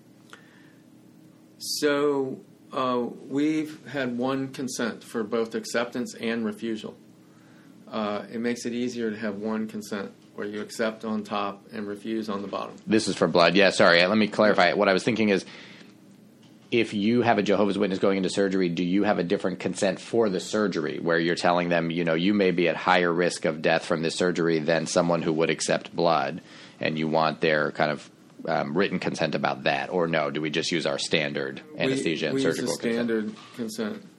So uh, we've had one consent for both acceptance and refusal. Uh, it makes it easier to have one consent where you accept on top and refuse on the bottom. This is for blood. Yeah, sorry. Let me clarify. What I was thinking is, if you have a Jehovah's Witness going into surgery, do you have a different consent for the surgery where you're telling them, you know, you may be at higher risk of death from this surgery than someone who would accept blood, and you want their kind of um, written consent about that? Or no, do we just use our standard anesthesia we, and we surgical use a standard consent? consent.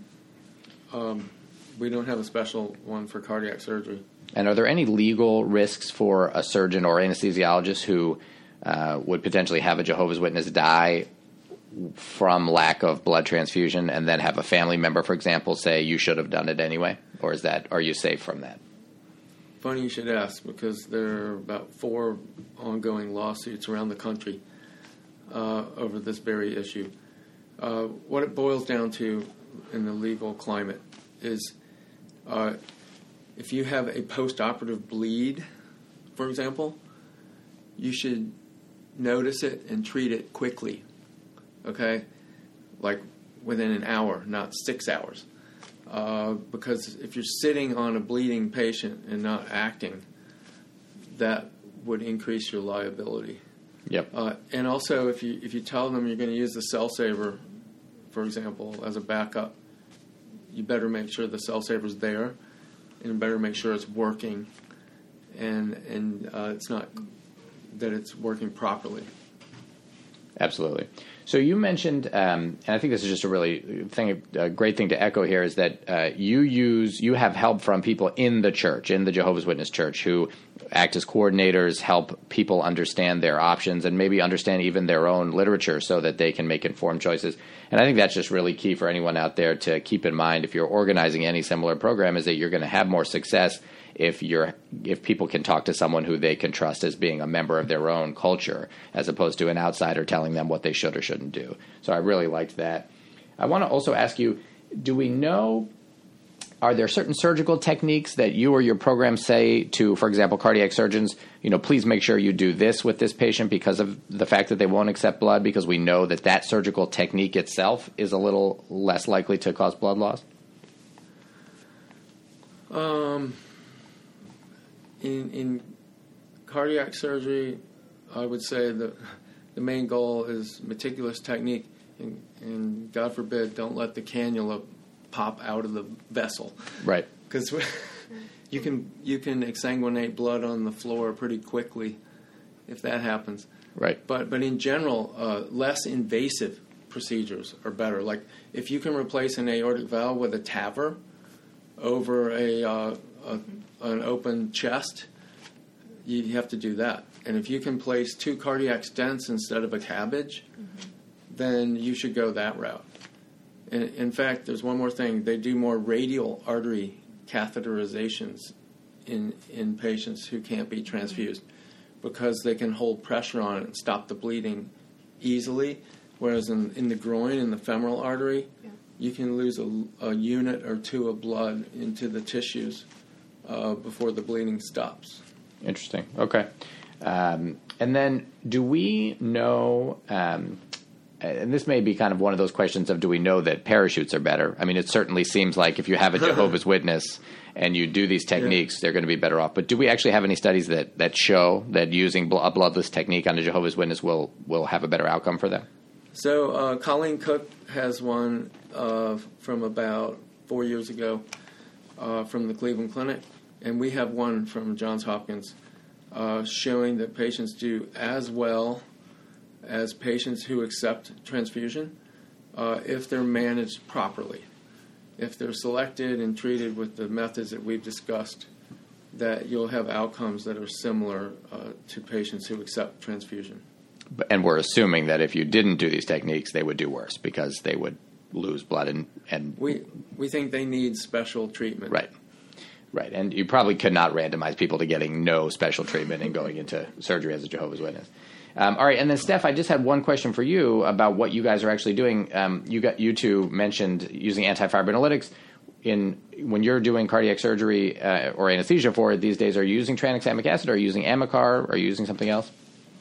Um, we don't have a special one for cardiac surgery. And are there any legal risks for a surgeon or anesthesiologist who uh, would potentially have a Jehovah's Witness die from lack of blood transfusion and then have a family member, for example, say you should have done it anyway? Or is that, are you safe from that? Funny you should ask, because there are about four ongoing lawsuits around the country uh, over this very issue. Uh, what it boils down to in the legal climate is uh, if you have a post-operative bleed, for example, you should notice it and treat it quickly, okay? Like within an hour, not six hours. Uh, because if you're sitting on a bleeding patient and not acting, that would increase your liability. Yep. Uh, and also, if you if you tell them you're going to use the cell saver, for example, as a backup, you better make sure the cell saver's there, and you better make sure it's working, and and uh, it's not that it's working properly. Absolutely. So you mentioned, um, and I think this is just a really thing, a great thing to echo here, is that uh, you use, you have help from people in the church, in the Jehovah's Witness church, who act as coordinators, help people understand their options, and maybe understand even their own literature so that they can make informed choices. And I think that's just really key for anyone out there to keep in mind if you're organizing any similar program, is that you're going to have more success if you're if people can talk to someone who they can trust as being a member of their own culture, as opposed to an outsider telling them what they should or shouldn't do. So I really liked that. I want to also ask you, do we know, are there certain surgical techniques that you or your program say to, for example, cardiac surgeons, you know, please make sure you do this with this patient because of the fact that they won't accept blood, because we know that that surgical technique itself is a little less likely to cause blood loss? Um, in, in cardiac surgery, I would say the, the main goal is meticulous technique, and, and God forbid, don't let the cannula pop out of the vessel. Right. Because you can you can exsanguinate blood on the floor pretty quickly if that happens. Right. But but in general, uh, less invasive procedures are better. Like if you can replace an aortic valve with a TAVR over a, uh, a an open chest, you have to do that. And if you can place two cardiac stents instead of a cabbage, mm-hmm. then you should go that route. In, in fact, there's one more thing. They do more radial artery catheterizations in in patients who can't be transfused because they can hold pressure on it and stop the bleeding easily, whereas in, in the groin, in the femoral artery, yeah. you can lose a, a unit or two of blood into the tissues uh, before the bleeding stops. Interesting. Okay. Um, and then do we know... Um, and this may be kind of one of those questions of, do we know that parachutes are better? I mean, it certainly seems like if you have a Jehovah's Witness and you do these techniques, yeah. they're going to be better off. But do we actually have any studies that, that show that using a bloodless technique on a Jehovah's Witness will, will have a better outcome for them? So uh, Colleen Cook has one uh, from about four years ago uh, from the Cleveland Clinic, and we have one from Johns Hopkins uh, showing that patients do as well as patients who accept transfusion uh, if they're managed properly. If they're selected and treated with the methods that we've discussed, that you'll have outcomes that are similar uh, to patients who accept transfusion. And we're assuming that if you didn't do these techniques, they would do worse because they would lose blood. and, and We we think they need special treatment. Right. Right. And you probably could not randomize people to getting no special treatment and going into surgery as a Jehovah's Witness. Um, all right, and then Steph, I just had one question for you about what you guys are actually doing. Um, you got you two mentioned using antifibrinolytics in when you're doing cardiac surgery uh, or anesthesia for it these days. Are you using tranexamic acid? Or are you using Amicar? Are you using something else?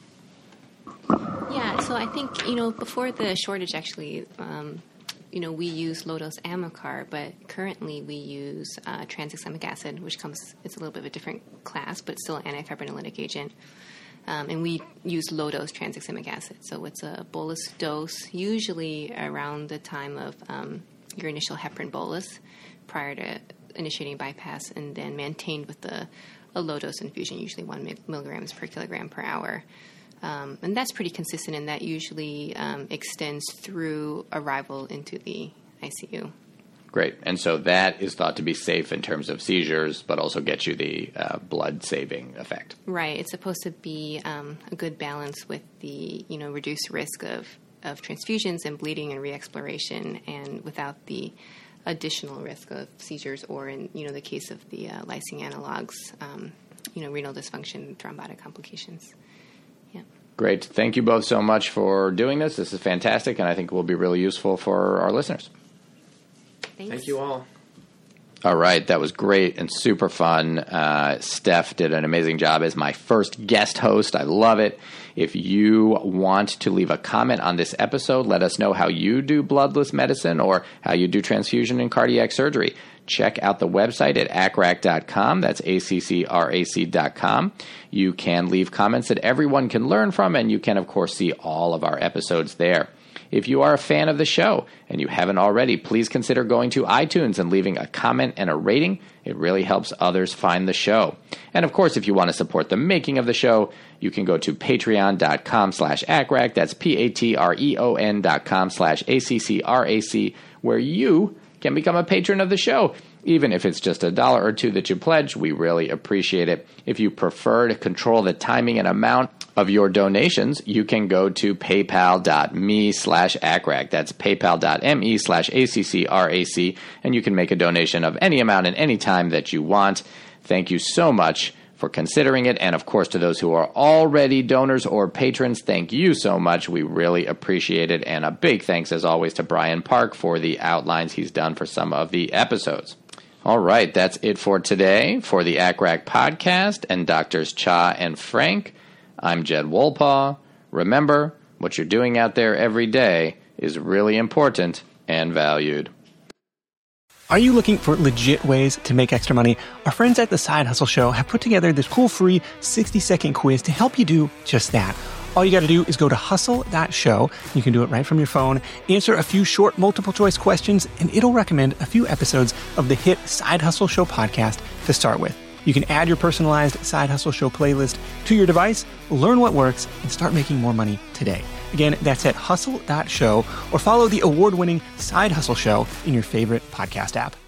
Yeah, so I think you know before the shortage, actually, um, you know we use low-dose Amicar, but currently we use uh, tranexamic acid, which comes it's a little bit of a different class, but still an antifibrinolytic agent. Um, and we use low-dose tranexamic acid. So it's a bolus dose, usually around the time of um, your initial heparin bolus prior to initiating bypass, and then maintained with the, a low-dose infusion, usually one milligrams per kilogram per hour. Um, and that's pretty consistent, and that usually um, extends through arrival into the I C U. Great. And so that is thought to be safe in terms of seizures, but also gets you the uh, blood-saving effect. Right. It's supposed to be um, a good balance with the, you know, reduced risk of, of transfusions and bleeding and re-exploration, and without the additional risk of seizures or, in, you know, the case of the uh, lysine analogs, um, you know, renal dysfunction, thrombotic complications. Yeah. Great. Thank you both so much for doing this. This is fantastic, and I think will be really useful for our listeners. Thanks. Thank you all. All right. That was great and super fun. Uh, Steph did an amazing job as my first guest host. I love it. If you want to leave a comment on this episode, let us know how you do bloodless medicine or how you do transfusion and cardiac surgery. Check out the website at A C C R A C dot com. That's A C C R A C dot com. You can leave comments that everyone can learn from, and you can, of course, see all of our episodes there. If you are a fan of the show and you haven't already, please consider going to iTunes and leaving a comment and a rating. It really helps others find the show. And of course, if you want to support the making of the show, you can go to patreon.com slash ACCRAC. That's P-A-T-R-E-O-N dot com slash A-C-C-R-A-C, where you can become a patron of the show. Even if it's just a dollar or two that you pledge, we really appreciate it. If you prefer to control the timing and amount of your donations, you can go to paypal.me slash ACRAC. That's paypal.me slash A-C-C-R-A-C, and you can make a donation of any amount and any time that you want. Thank you so much for considering it. And, of course, to those who are already donors or patrons, thank you so much. We really appreciate it. And a big thanks, as always, to Brian Park for the outlines he's done for some of the episodes. All right, that's it for today. For the A C R A C podcast and Doctors Cha and Frank, I'm Jed Wolpaw. Remember, what you're doing out there every day is really important and valued. Are you looking for legit ways to make extra money? Our friends at The Side Hustle Show have put together this cool free sixty-second quiz to help you do just that. All you got to do is go to hustle dot show. You can do it right from your phone. Answer a few short multiple-choice questions, and it'll recommend a few episodes of the hit Side Hustle Show podcast to start with. You can add your personalized Side Hustle Show playlist to your device, learn what works, and start making more money today. Again, that's at hustle dot show, or follow the award-winning Side Hustle Show in your favorite podcast app.